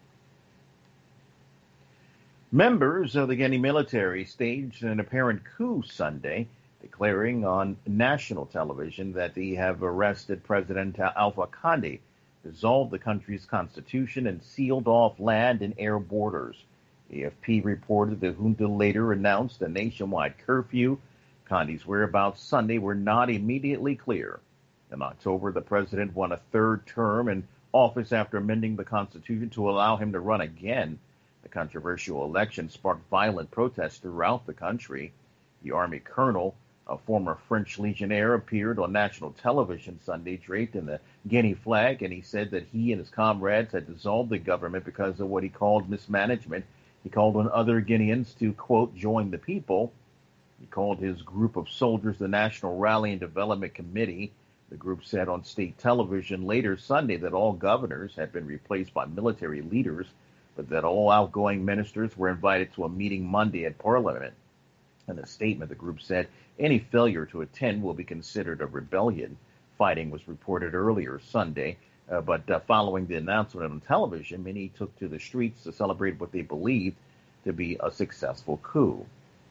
S18: Members of the Guinea military staged an apparent coup Sunday, declaring on national television that they have arrested President Alpha Conde, dissolved the country's constitution, and sealed off land and air borders. AFP reported the junta later announced a nationwide curfew. Conde's whereabouts Sunday were not immediately clear. In October, the president won a third term in office after amending the Constitution to allow him to run again. The controversial election sparked violent protests throughout the country. The Army colonel, a former French legionnaire, appeared on national television Sunday draped in the Guinea flag, and he said that he and his comrades had dissolved the government because of what he called mismanagement. He called on other Guineans to, quote, join the people. He called his group of soldiers the National Rally and Development Committee. The group said on state television later Sunday that all governors had been replaced by military leaders, but that all outgoing ministers were invited to a meeting Monday at Parliament. In a statement, the group said any failure to attend will be considered a rebellion. Fighting was reported earlier Sunday, but following the announcement on television, many took to the streets to celebrate what they believed to be a successful coup.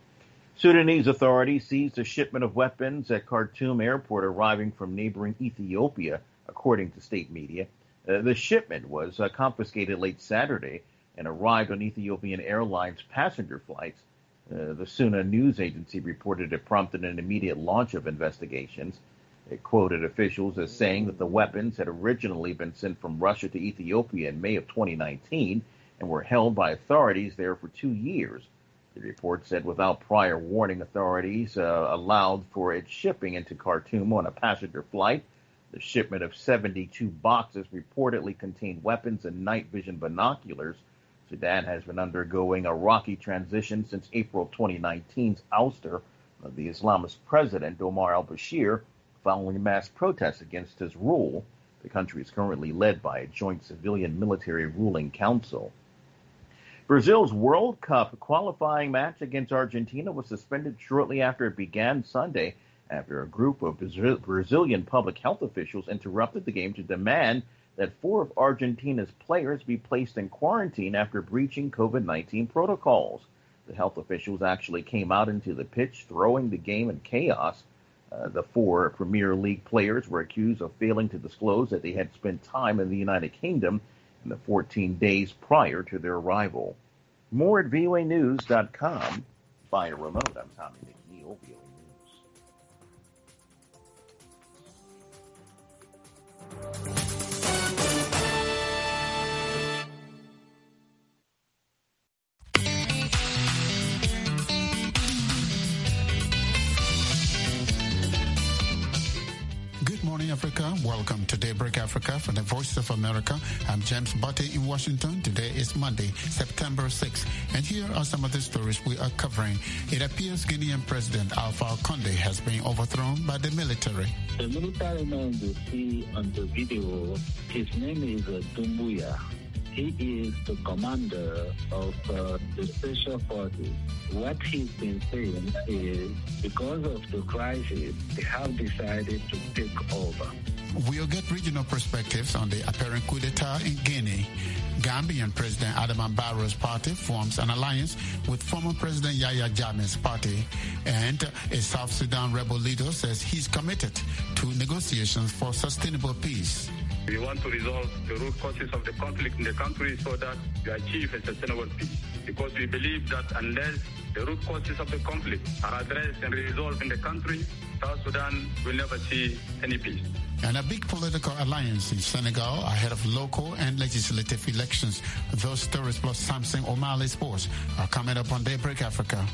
S18: Sudanese authorities seized a shipment of weapons at Khartoum airport arriving from neighboring Ethiopia, according to state media. The shipment was confiscated late Saturday and arrived on Ethiopian Airlines passenger flights. The Suna news agency reported it prompted an immediate launch of investigations. It quoted officials as saying that the weapons had originally been sent from Russia to Ethiopia in May of 2019 and were held by authorities there for 2 years. The report said without prior warning, authorities allowed for its shipping into Khartoum on a passenger flight. The shipment of 72 boxes reportedly contained weapons and night vision binoculars. Sudan has been undergoing a rocky transition since April 2019's ouster of the Islamist president Omar al-Bashir following mass protests against his rule. The country is currently led by a joint civilian-military ruling council. Brazil's World Cup qualifying match against Argentina was suspended shortly after it began Sunday after a group of Brazilian public health officials interrupted the game to demand that 4 of Argentina's players be placed in quarantine after breaching COVID-19 protocols. The health officials actually came out into the pitch, throwing the game in chaos. The 4 Premier League players were accused of failing to disclose that they had spent time in the United Kingdom in the 14 days prior to their arrival. More at voanews.com. Via remote, I'm Tommy McNeil, VOA News.
S1: Welcome to Daybreak Africa from the Voice of America. I'm James Butte in Washington. Today is Monday, September 6th. And here are some of the stories we are covering. It appears Guinean President Alpha Condé has been overthrown by the military.
S19: The military man you see on the video, his name is Doumbouya. He is the commander of the special forces. What he's been saying is because of the crisis, they have decided to take over.
S1: We'll get regional perspectives on the apparent coup d'etat in Guinea. Gambian President Adama Barrow's party forms an alliance with former President Yahya Jammeh's party, and a South Sudan rebel leader says he's committed to negotiations for sustainable peace.
S20: We want to resolve the root causes of the conflict in the country so that we achieve a sustainable peace. Because we believe that unless the root causes of the conflict are addressed and resolved in the country, South Sudan will never see any peace.
S1: And a big political alliance in Senegal ahead of local and legislative elections. Those stories plus Samson O'Malley Sports are coming up on Daybreak Africa.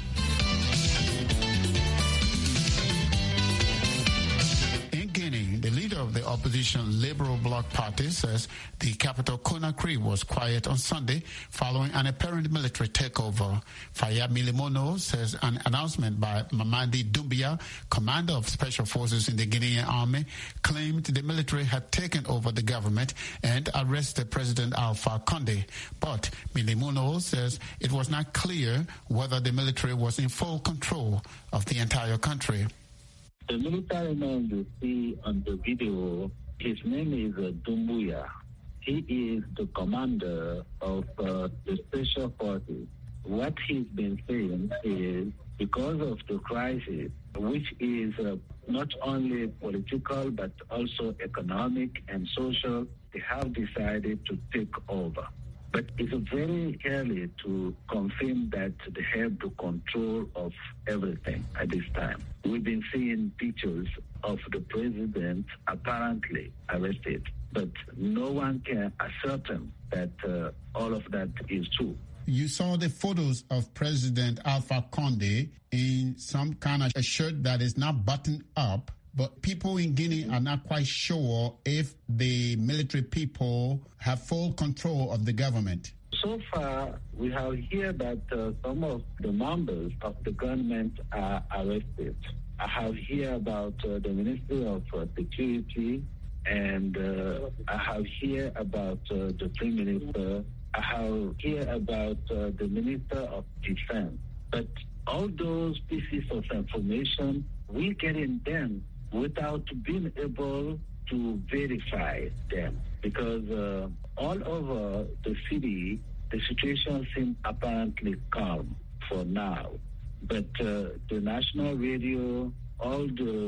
S1: The leader of the opposition Liberal Bloc Party says the capital Conakry was quiet on Sunday following an apparent military takeover. Fayad Milimono says an announcement by Mamadi Doumbouya, commander of special forces in the Guinean army, claimed the military had taken over the government and arrested President Alpha Condé. But Milimono says it was not clear whether the military was in full control of the entire country.
S19: The military man you see on the video, his name is Doumbouya. He is the commander of the special forces. What he's been saying is because of the crisis, which is not only political but also economic and social, they have decided to take over. But it's very early to confirm that they have the control of everything at this time. We've been seeing pictures of the president apparently arrested, but no one can ascertain that all of that is true.
S1: You saw the photos of President Alpha Condé in some kind of a shirt that is not buttoned up. But people in Guinea are not quite sure if the military people have full control of the government.
S19: So far, we have heard that some of the members of the government are arrested. I have heard about the Ministry of Security, and I have heard about the Prime Minister. I have heard about the Minister of Defense. But all those pieces of information, we get in them without being able to verify them, because all over the city, the situation seems apparently calm for now. But the national radio, all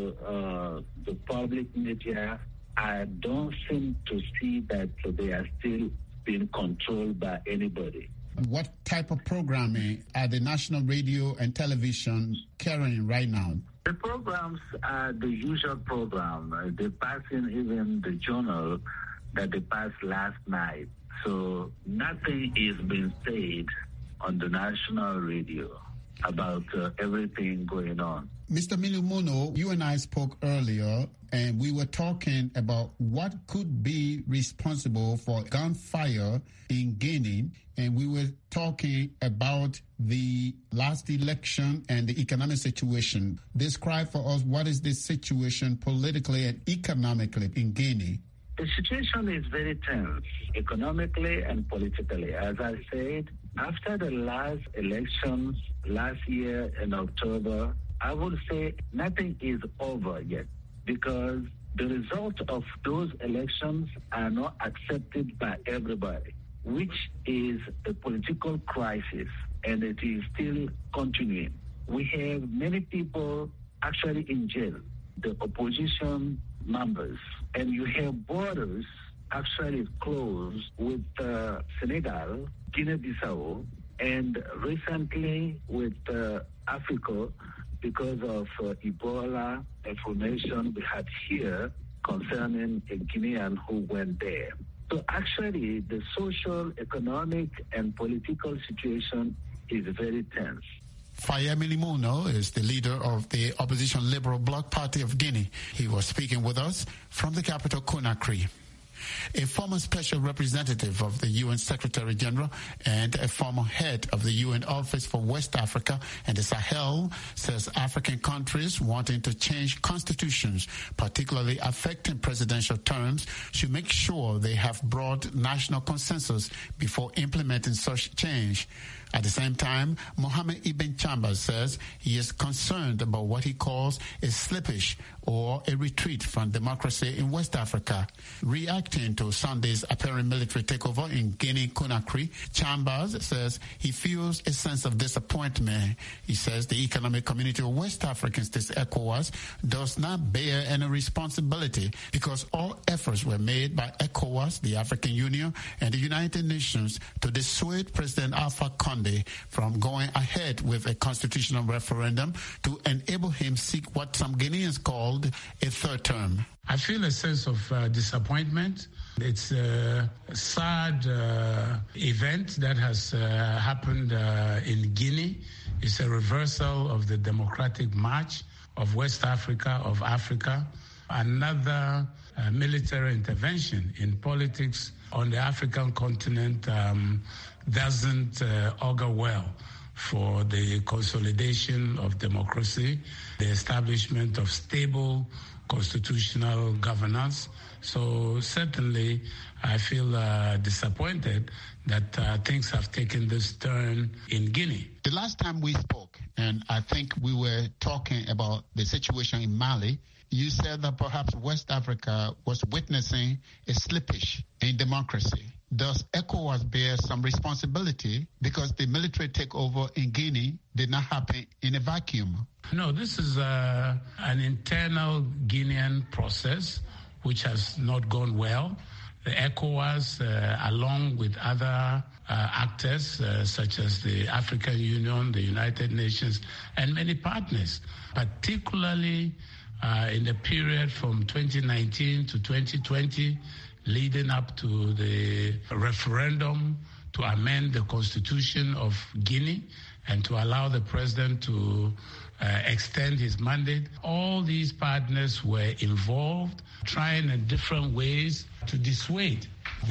S19: the public media, I don't seem to see that they are still being controlled by anybody.
S1: What type of programming are the national radio and television carrying right now?
S19: The programs are the usual program. They pass in even the journal that they passed last night. So nothing is being said on the national radio about everything going on.
S1: Mr. Milimono, you and I spoke earlier, and we were talking about what could be responsible for gunfire in Guinea, and we were talking about the last election and the economic situation. Describe for us what is the situation politically and economically in Guinea.
S19: The situation is very tense, economically and politically. As I said, after the last elections last year in October, I would say nothing is over yet, because the result of those elections are not accepted by everybody, which is a political crisis, and it is still continuing. We have many people actually in jail, the opposition members, and you have borders actually closed with Senegal, Guinea-Bissau, and recently with Africa, because of Ebola information we had here concerning a Guinean who went there. So actually, the social, economic, and political situation is very tense.
S1: Faye Milimono is the leader of the opposition Liberal Bloc Party of Guinea. He was speaking with us from the capital, Conakry. A former special representative of the UN Secretary General and a former head of the UN Office for West Africa and the Sahel says African countries wanting to change constitutions, particularly affecting presidential terms, should make sure they have broad national consensus before implementing such change. At the same time, Mohamed Ibn Chambers says he is concerned about what he calls a slippage or a retreat from democracy in West Africa. Reacting to Sunday's apparent military takeover in Guinea-Conakry, Chambers says he feels a sense of disappointment. He says the Economic Community of West African States, ECOWAS, does not bear any responsibility because all efforts were made by ECOWAS, the African Union, and the United Nations to dissuade President Alpha Condé from going ahead with a constitutional referendum to enable him seek what some Guineans called a third term.
S21: I feel a sense of disappointment. It's a sad event that has happened in Guinea. It's a reversal of the democratic march of West Africa, of Africa. Another military intervention in politics on the African continent doesn't augur well for the consolidation of democracy, the establishment of stable constitutional governance. So certainly I feel disappointed that things have taken this turn in Guinea.
S1: The last time we spoke, and I think we were talking about the situation in Mali, you said that perhaps West Africa was witnessing a slippage in democracy. Does ECOWAS bear some responsibility because the military takeover in Guinea did not happen in a vacuum?
S21: No, this is an internal Guinean process which has not gone well. The ECOWAS, along with other actors such as the African Union, the United Nations, and many partners, particularly in the period from 2019 to 2020, leading up to the referendum to amend the constitution of Guinea and to allow the president to extend his mandate. All these partners were involved, trying in different ways to dissuade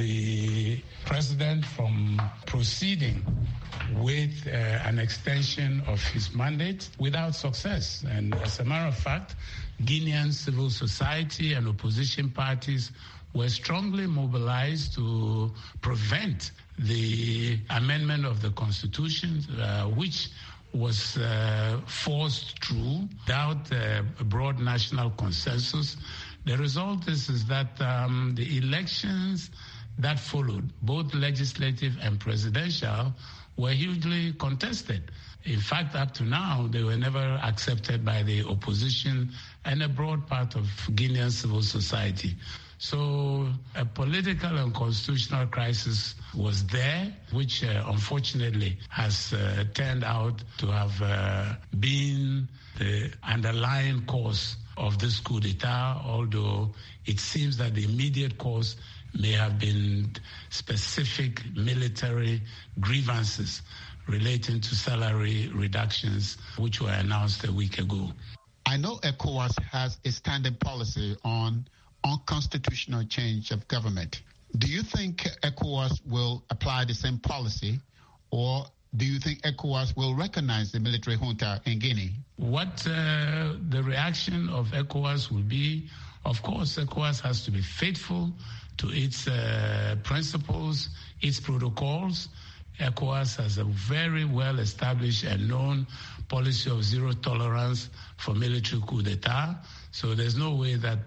S21: the president from proceeding with an extension of his mandate without success. And as a matter of fact, Guinean civil society and opposition parties were strongly mobilized to prevent the amendment of the constitution, which was forced through without a broad national consensus. The result is that the elections that followed, both legislative and presidential, were hugely contested. In fact, up to now, they were never accepted by the opposition and a broad part of Guinean civil society. So a political and constitutional crisis was there, which unfortunately has turned out to have been the underlying cause of this coup d'etat, although it seems that the immediate cause may have been specific military grievances relating to salary reductions, which were announced a week ago.
S1: I know ECOWAS has a standing policy on unconstitutional change of government. Do you think ECOWAS will apply the same policy, or do you think ECOWAS will recognize the military junta in Guinea?
S21: What the reaction of ECOWAS will be, of course, ECOWAS has to be faithful to its principles, its protocols. ECOWAS has a very well-established and known policy of zero tolerance for military coup d'etat. So there's no way that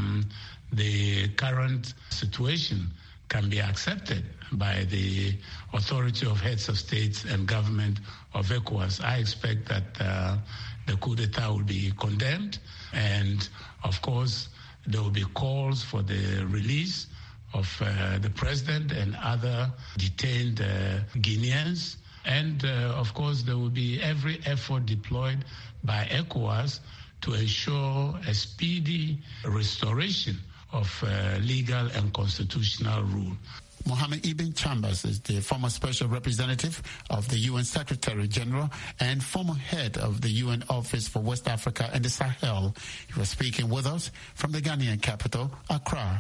S21: the current situation can be accepted by the authority of heads of states and government of ECOWAS. I expect that the coup d'etat will be condemned, and of course there will be calls for the release of the president and other detained Guineans. And of course there will be every effort deployed by ECOWAS to ensure a speedy restoration of legal and constitutional rule.
S1: Mohammed Ibn Chambers is the former special representative of the UN Secretary General and former head of the UN Office for West Africa and the Sahel. He was speaking with us from the Ghanaian capital, Accra.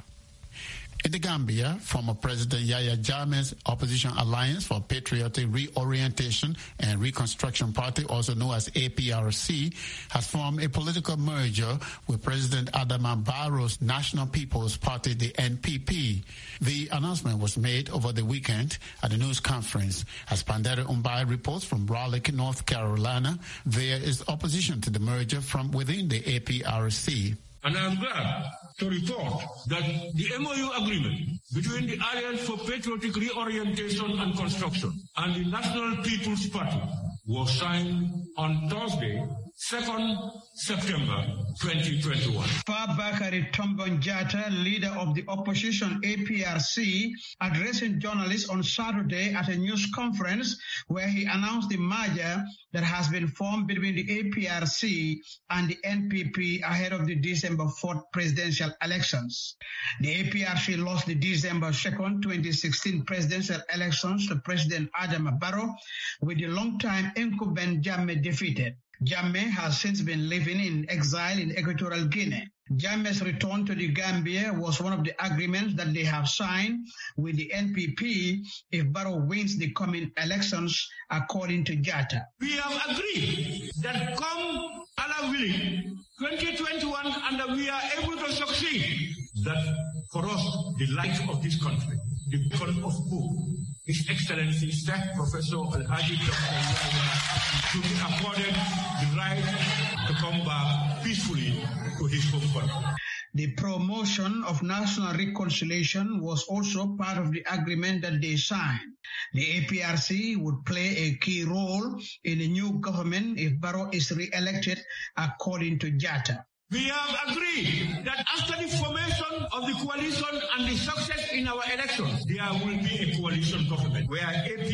S1: In the Gambia, former President Yahya Jammeh's Opposition Alliance for Patriotic Reorientation and Reconstruction Party, also known as APRC, has formed a political merger with President Adama Barrow's National People's Party, the NPP. The announcement was made over the weekend at a news conference. As Pandere Umbai reports from Raleigh, North Carolina, there is opposition to the merger from within the APRC.
S2: And I'm glad to report that the MOU agreement between the Alliance for Patriotic Reorientation and Construction and the National People's Party was signed on Thursday, 2nd September 2021.
S22: Fabakary Tombong Jatta, leader of the opposition APRC, addressing journalists on Saturday at a news conference where he announced the merger that has been formed between the APRC and the NPP ahead of the December 4th presidential elections. The APRC lost the December 2nd, 2016 presidential elections to President Adama Barrow, with the long-time incumbent Jammeh defeated. Jammeh has since been living in exile in Equatorial Guinea. Jammeh's return to the Gambia was one of the agreements that they have signed with the NPP if Barrow wins the coming elections, according to Jatta.
S2: We have agreed that come Allah willing, 2021, and we are able to succeed. That for us, the light of this country, the beacon of hope, His Excellency Staff Professor Alhaji Dr. Yahya to be accorded the right to come back peacefully to his home country.
S22: The promotion of national reconciliation was also part of the agreement that they signed. The APRC would play a key role in the new government if Barrow is re-elected, according to Jatta.
S2: We have agreed that after the formation of the coalition and the success in our elections, there will be a coalition government where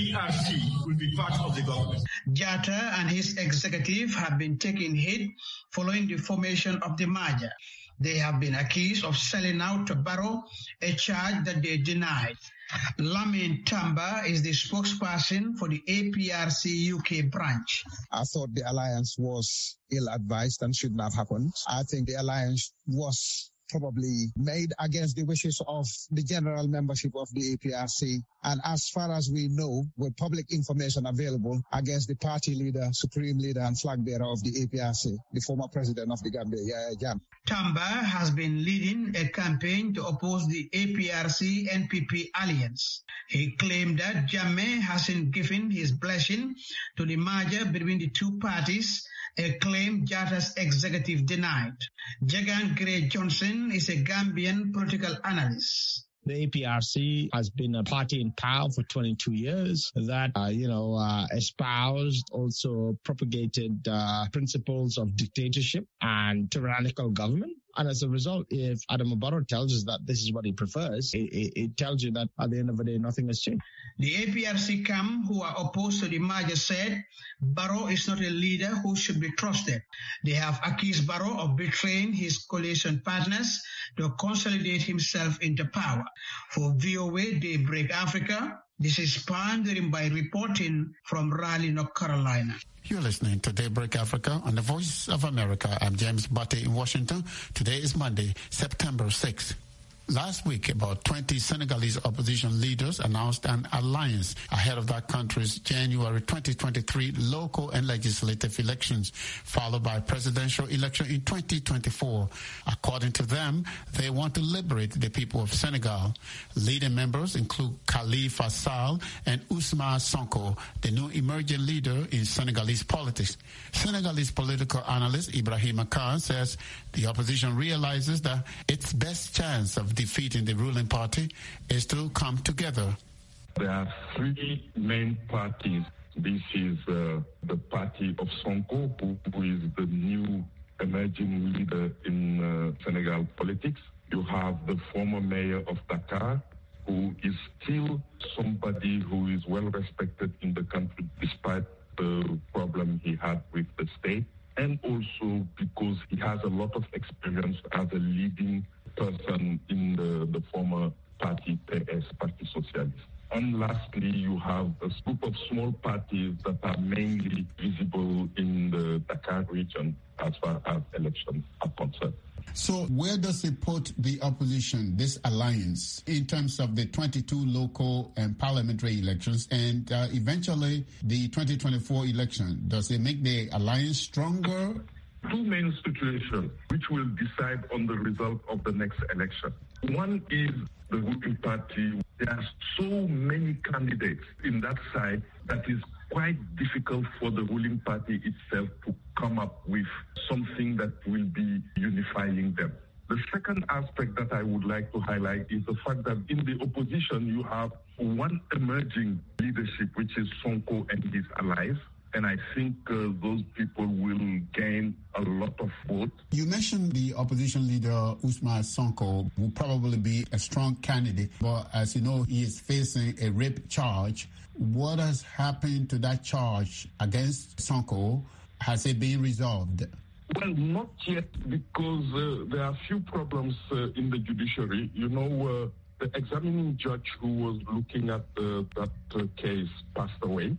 S2: APRC will be part of the government.
S22: Jatta and his executive have been taking hit following the formation of the merger. They have been accused of selling out to Barrow, a charge that they denied. Lamin Tamba is the spokesperson for the APRC UK branch.
S23: I thought the alliance was ill-advised and shouldn't have happened. I think the alliance was probably made against the wishes of the general membership of the APRC. And as far as we know, with public information available, against the party leader, supreme leader and flag bearer of the APRC, the former president of the Gambia, Yahya Jammeh.
S22: Tamba has been leading a campaign to oppose the APRC-NPP alliance. He claimed that Jammeh hasn't given his blessing to the merger between the two parties, a claim Jatta's executive denied. Jagan Gray Johnson is a Gambian political analyst.
S24: The APRC has been a party in power for 22 years that, espoused, also propagated principles of dictatorship and tyrannical government. And as a result, if Adama Barrow tells us that this is what he prefers, it tells you that at the end of the day, nothing has changed.
S22: The APRC camp, who are opposed to the merger, said Barrow is not a leader who should be trusted. They have accused Barrow of betraying his coalition partners to consolidate himself into power. For VOA Daybreak Africa, this is Pandering by reporting from Raleigh, North Carolina.
S1: You're listening to Daybreak Africa on the Voice of America. I'm James Butte in Washington. Today is Monday, September 6th. Last week, about 20 Senegalese opposition leaders announced an alliance ahead of that country's January 2023 local and legislative elections, followed by a presidential election in 2024. According to them, they want to liberate the people of Senegal. Leading members include Khalifa Sall and Ousmane Sonko, the new emerging leader in Senegalese politics. Senegalese political analyst Ibrahima Khan says the opposition realizes that its best chance of defeating the ruling party is to come together.
S25: There are three main parties. This is the party of Sonko, who is the new emerging leader in Senegal politics. You have the former mayor of Dakar, who is still somebody who is well respected in the country despite the problem he had with the state, and also because he has a lot of experience as a leading person in the former party PS, Parti Socialiste. And lastly, you have a group of small parties that are mainly visible in the Dakar region as far as elections are concerned.
S1: So where does it put the opposition, this alliance, in terms of the 22 local and parliamentary elections and eventually the 2024 election? Does it make the alliance stronger?
S25: Two main situations which will decide on the result of the next election. One is the ruling party. There are so many candidates in that side that is quite difficult for the ruling party itself to come up with something that will be unifying them. The second aspect that I would like to highlight is the fact that in the opposition you have one emerging leadership, which is Sonko and his allies. And I think those people will gain a lot of votes.
S1: You mentioned the opposition leader, Ousmane Sonko, will probably be a strong candidate. But as you know, he is facing a rape charge. What has happened to that charge against Sonko? Has it been resolved?
S25: Well, not yet, because there are a few problems in the judiciary. You know, the examining judge who was looking at that case passed away.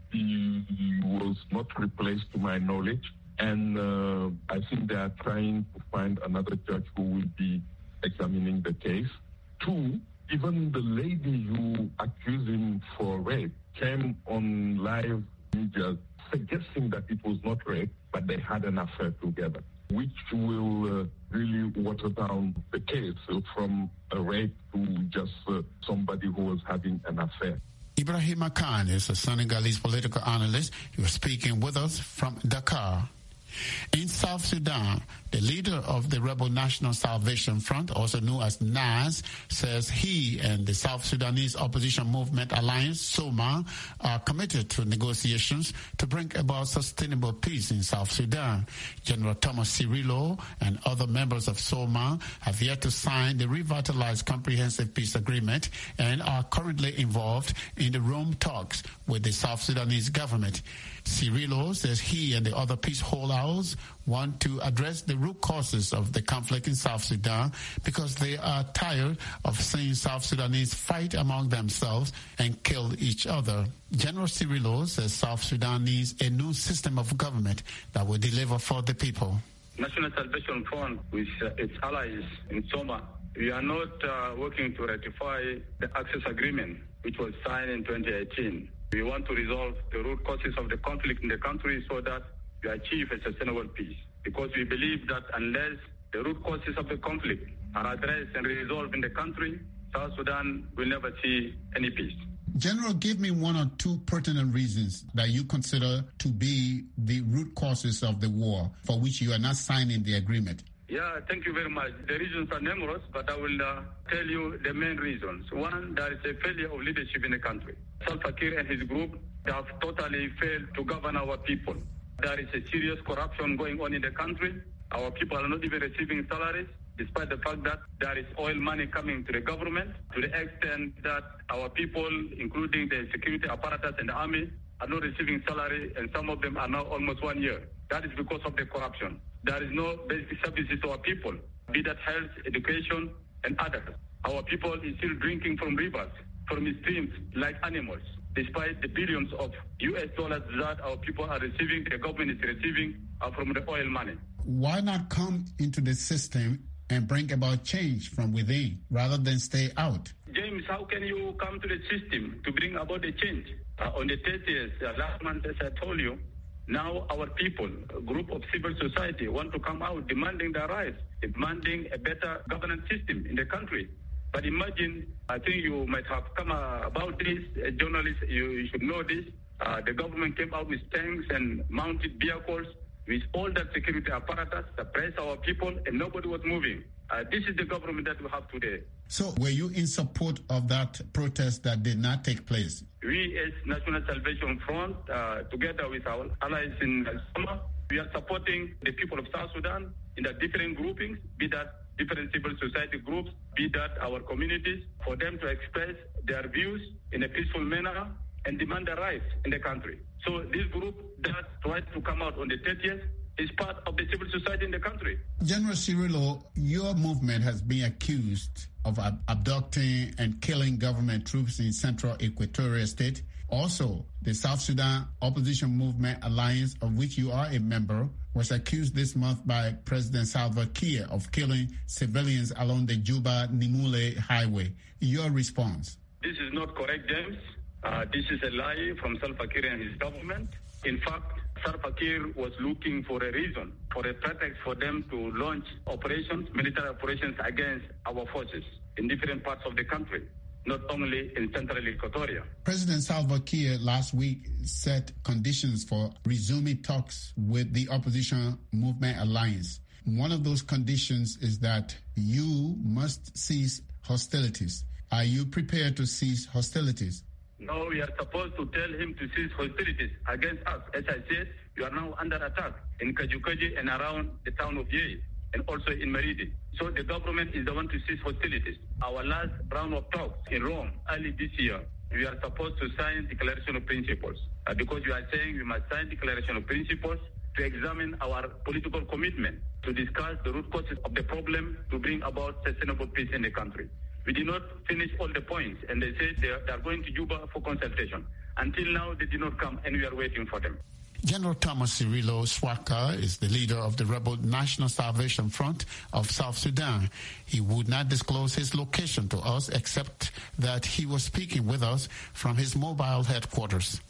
S25: He was not replaced to my knowledge, and I think they are trying to find another judge who will be examining the case. Two, even the lady who accused him for rape came on live media suggesting that it was not rape, but they had an affair together, which will really water down the case from a rape to just somebody who was having an affair.
S1: Ibrahima Khan is a Senegalese political analyst. He was speaking with us from Dakar. In South Sudan, the leader of the Rebel National Salvation Front, also known as NAS, says he and the South Sudanese Opposition Movement Alliance, SOMA, are committed to negotiations to bring about sustainable peace in South Sudan. General Thomas Cirillo and other members of SOMA have yet to sign the revitalized comprehensive peace agreement and are currently involved in the Rome talks with the South Sudanese government. Cirillo says he and the other peace holdouts want to address the root causes of the conflict in South Sudan because they are tired of seeing South Sudanese fight among themselves and kill each other. General Cirillo says South Sudan needs a new system of government that will deliver for the people.
S20: National Salvation Front with its allies in Soma, we are not working to ratify the access agreement which was signed in 2018. We want to resolve the root causes of the conflict in the country so that we achieve a sustainable peace. Because we believe that unless the root causes of the conflict are addressed and resolved in the country, South Sudan will never see any peace.
S1: General, give me one or two pertinent reasons that you consider to be the root causes of the war for which you are not signing the agreement.
S20: Yeah, thank you very much. The reasons are numerous, but I will tell you the main reasons. One, there is a failure of leadership in the country. Salva Kiir and his group have totally failed to govern our people. There is a serious corruption going on in the country. Our people are not even receiving salaries, despite the fact that there is oil money coming to the government, to the extent that our people, including the security apparatus and the army, are not receiving salary, and some of them are now almost 1 year. That is because of the corruption. There is no basic services to our people, be that health, education, and others. Our people is still drinking from rivers, from streams like animals, despite the billions of US dollars that our people are receiving, the government is receiving from the oil money.
S1: Why not come into the system and bring about change from within rather than stay out?
S20: James, how can you come to the system to bring about the change? On the 30th, last month, as I told you, now our people, a group of civil society, want to come out demanding their rights, demanding a better governance system in the country. But imagine, I think you might have come about this, journalists, you should know this. The government came out with tanks and mounted vehicles with all that security apparatus, suppress our people, and nobody was moving. This is the government that we have today.
S1: So were you in support of that protest that did not take place?
S20: We as National Salvation Front, together with our allies in Soma, we are supporting the people of South Sudan in the different groupings, be that different civil society groups, be that our communities, for them to express their views in a peaceful manner and demand their rights in the country. So this group that tried to come out on the 30th is part of the civil society in the country.
S1: General Cirillo, your movement has been accused of abducting and killing government troops in central Equatorial State. Also, the South Sudan Opposition Movement Alliance, of which you are a member, was accused this month by President Salva Kiir of killing civilians along the Juba-Nimule highway. Your response?
S20: This is not correct, James. This is a lie from Salva Kiir and his government. In fact, Salva Kiir was looking for a reason, for a pretext for them to launch operations, military operations against our forces in different parts of the country, not only in central Equatoria.
S1: President Salva Kiir last week set conditions for resuming talks with the Opposition Movement Alliance. One of those conditions is that you must cease hostilities. Are you prepared to cease hostilities?
S20: No, we are supposed to tell him to cease hostilities against us. As I said, you are now under attack in Kajukaji and around the town of Yei, and also in Maridi. So the government is the one to cease hostilities. Our last round of talks in Rome early this year, we are supposed to sign Declaration of Principles. Because you are saying we must sign Declaration of Principles to examine our political commitment, to discuss the root causes of the problem, to bring about sustainable peace in the country. We did not finish all the points, and they said they are going to Juba for consultation. Until now, they did not come, and we are waiting for them.
S1: General Thomas Cirillo Swaka is the leader of the rebel National Salvation Front of South Sudan. He would not disclose his location to us, except that he was speaking with us from his mobile headquarters.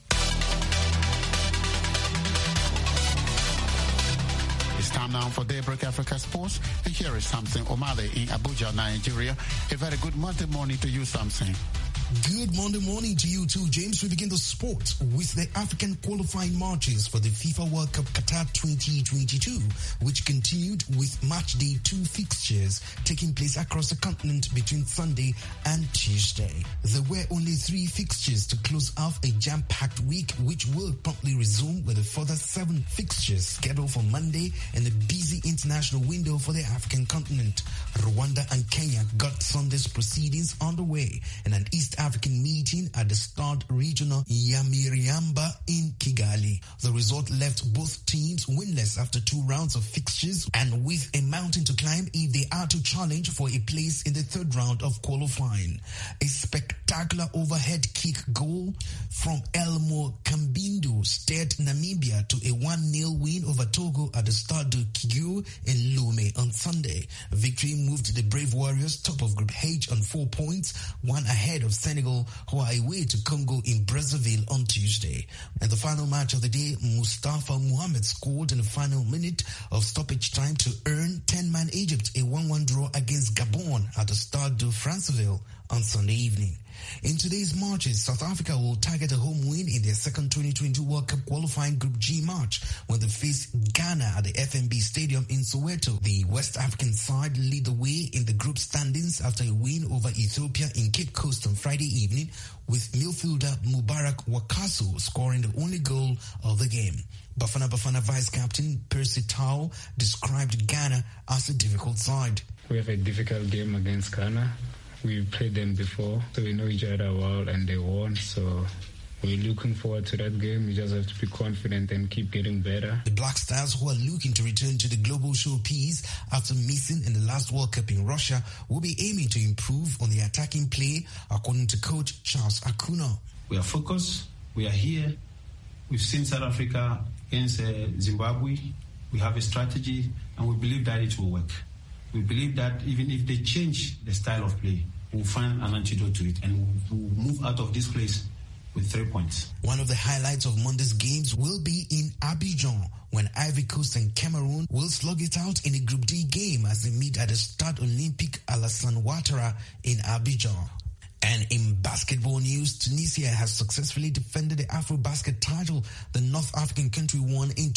S1: It's time now for Daybreak Africa Sports, and here is Samson Omale in Abuja, Nigeria. A very good Monday morning to you, Samson.
S4: Good Monday morning to you too, James. We begin the sport with the African qualifying matches for the FIFA World Cup Qatar 2022, which continued with match day 2 fixtures taking place across the continent between Sunday and Tuesday. There were only 3 fixtures to close off a jam-packed week, which will promptly resume with a further 7 fixtures scheduled for Monday in a busy international window for the African continent. Rwanda and Kenya got Sunday's proceedings underway in an East African meeting at the Stade Regional Nyamirambo in Kigali. The result left both teams winless after 2 rounds of fixtures and with a mountain to climb if they are to challenge for a place in the 3rd round of qualifying. A spectacular overhead kick goal from Elmo Kambindo steered Namibia to a 1-0 win over Togo at the Stade de Kigu in Lome on Sunday. Victory moved the Brave Warriors top of Group H on 4 points, 1 ahead of Senegal, who are away to Congo in Brazzaville on Tuesday. And the final match of the day, Mustafa Mohamed scored in the final minute of stoppage time to earn 10-man Egypt a 1-1 draw against Gabon at the Stade de Franceville on Sunday evening. In today's matches, South Africa will target a home win in their second 2022 World Cup qualifying Group G match when they face Ghana at the FNB Stadium in Soweto. The West African side lead the way in the group standings after a win over Ethiopia in Cape Coast on Friday evening, with midfielder Mubarak Wakaso scoring the only goal of the game. Bafana Bafana vice-captain Percy Tau described Ghana as a difficult side.
S5: We have a difficult game against Ghana. We've played them before, so we know each other well, and they won, so we're looking forward to that game. We just have to be confident and keep getting better.
S4: The Black Stars, who are looking to return to the global showpiece after missing in the last World Cup in Russia, will be aiming to improve on the attacking play, according to coach Charles Akuna.
S6: We are focused. We are here. We've seen South Africa against Zimbabwe. We have a strategy, and we believe that it will work. We believe that even if they change the style of play, we'll find an antidote to it, and we'll move out of this place with 3 points.
S4: One of the highlights of Monday's games will be in Abidjan, when Ivory Coast and Cameroon will slug it out in a Group D game as they meet at the Stade Olympique Alassane Ouattara in Abidjan. And in basketball news, Tunisia has successfully defended the AfroBasket title the North African country won in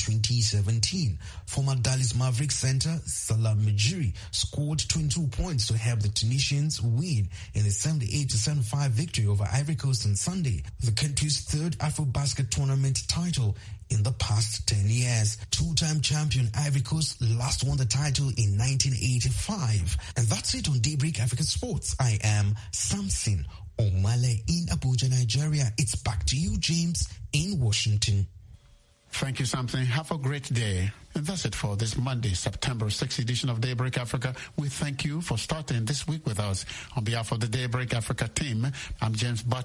S4: 2017. Former Dallas Mavericks center Salah Mejri scored 22 points to help the Tunisians win in the 78-75 victory over Ivory Coast on Sunday, the country's 3rd AfroBasket tournament title in the past 10 years. 2-time champion Ivory Coast last won the title in 1985. And that's it on Daybreak Africa Sports. I am Samson Omale in Abuja, Nigeria. It's back to you, James, in Washington.
S1: Thank you, Something. Have a great day. And that's it for this Monday, September 6th edition of Daybreak Africa. We thank you for starting this week with us. On behalf of the Daybreak Africa team, I'm James Butler.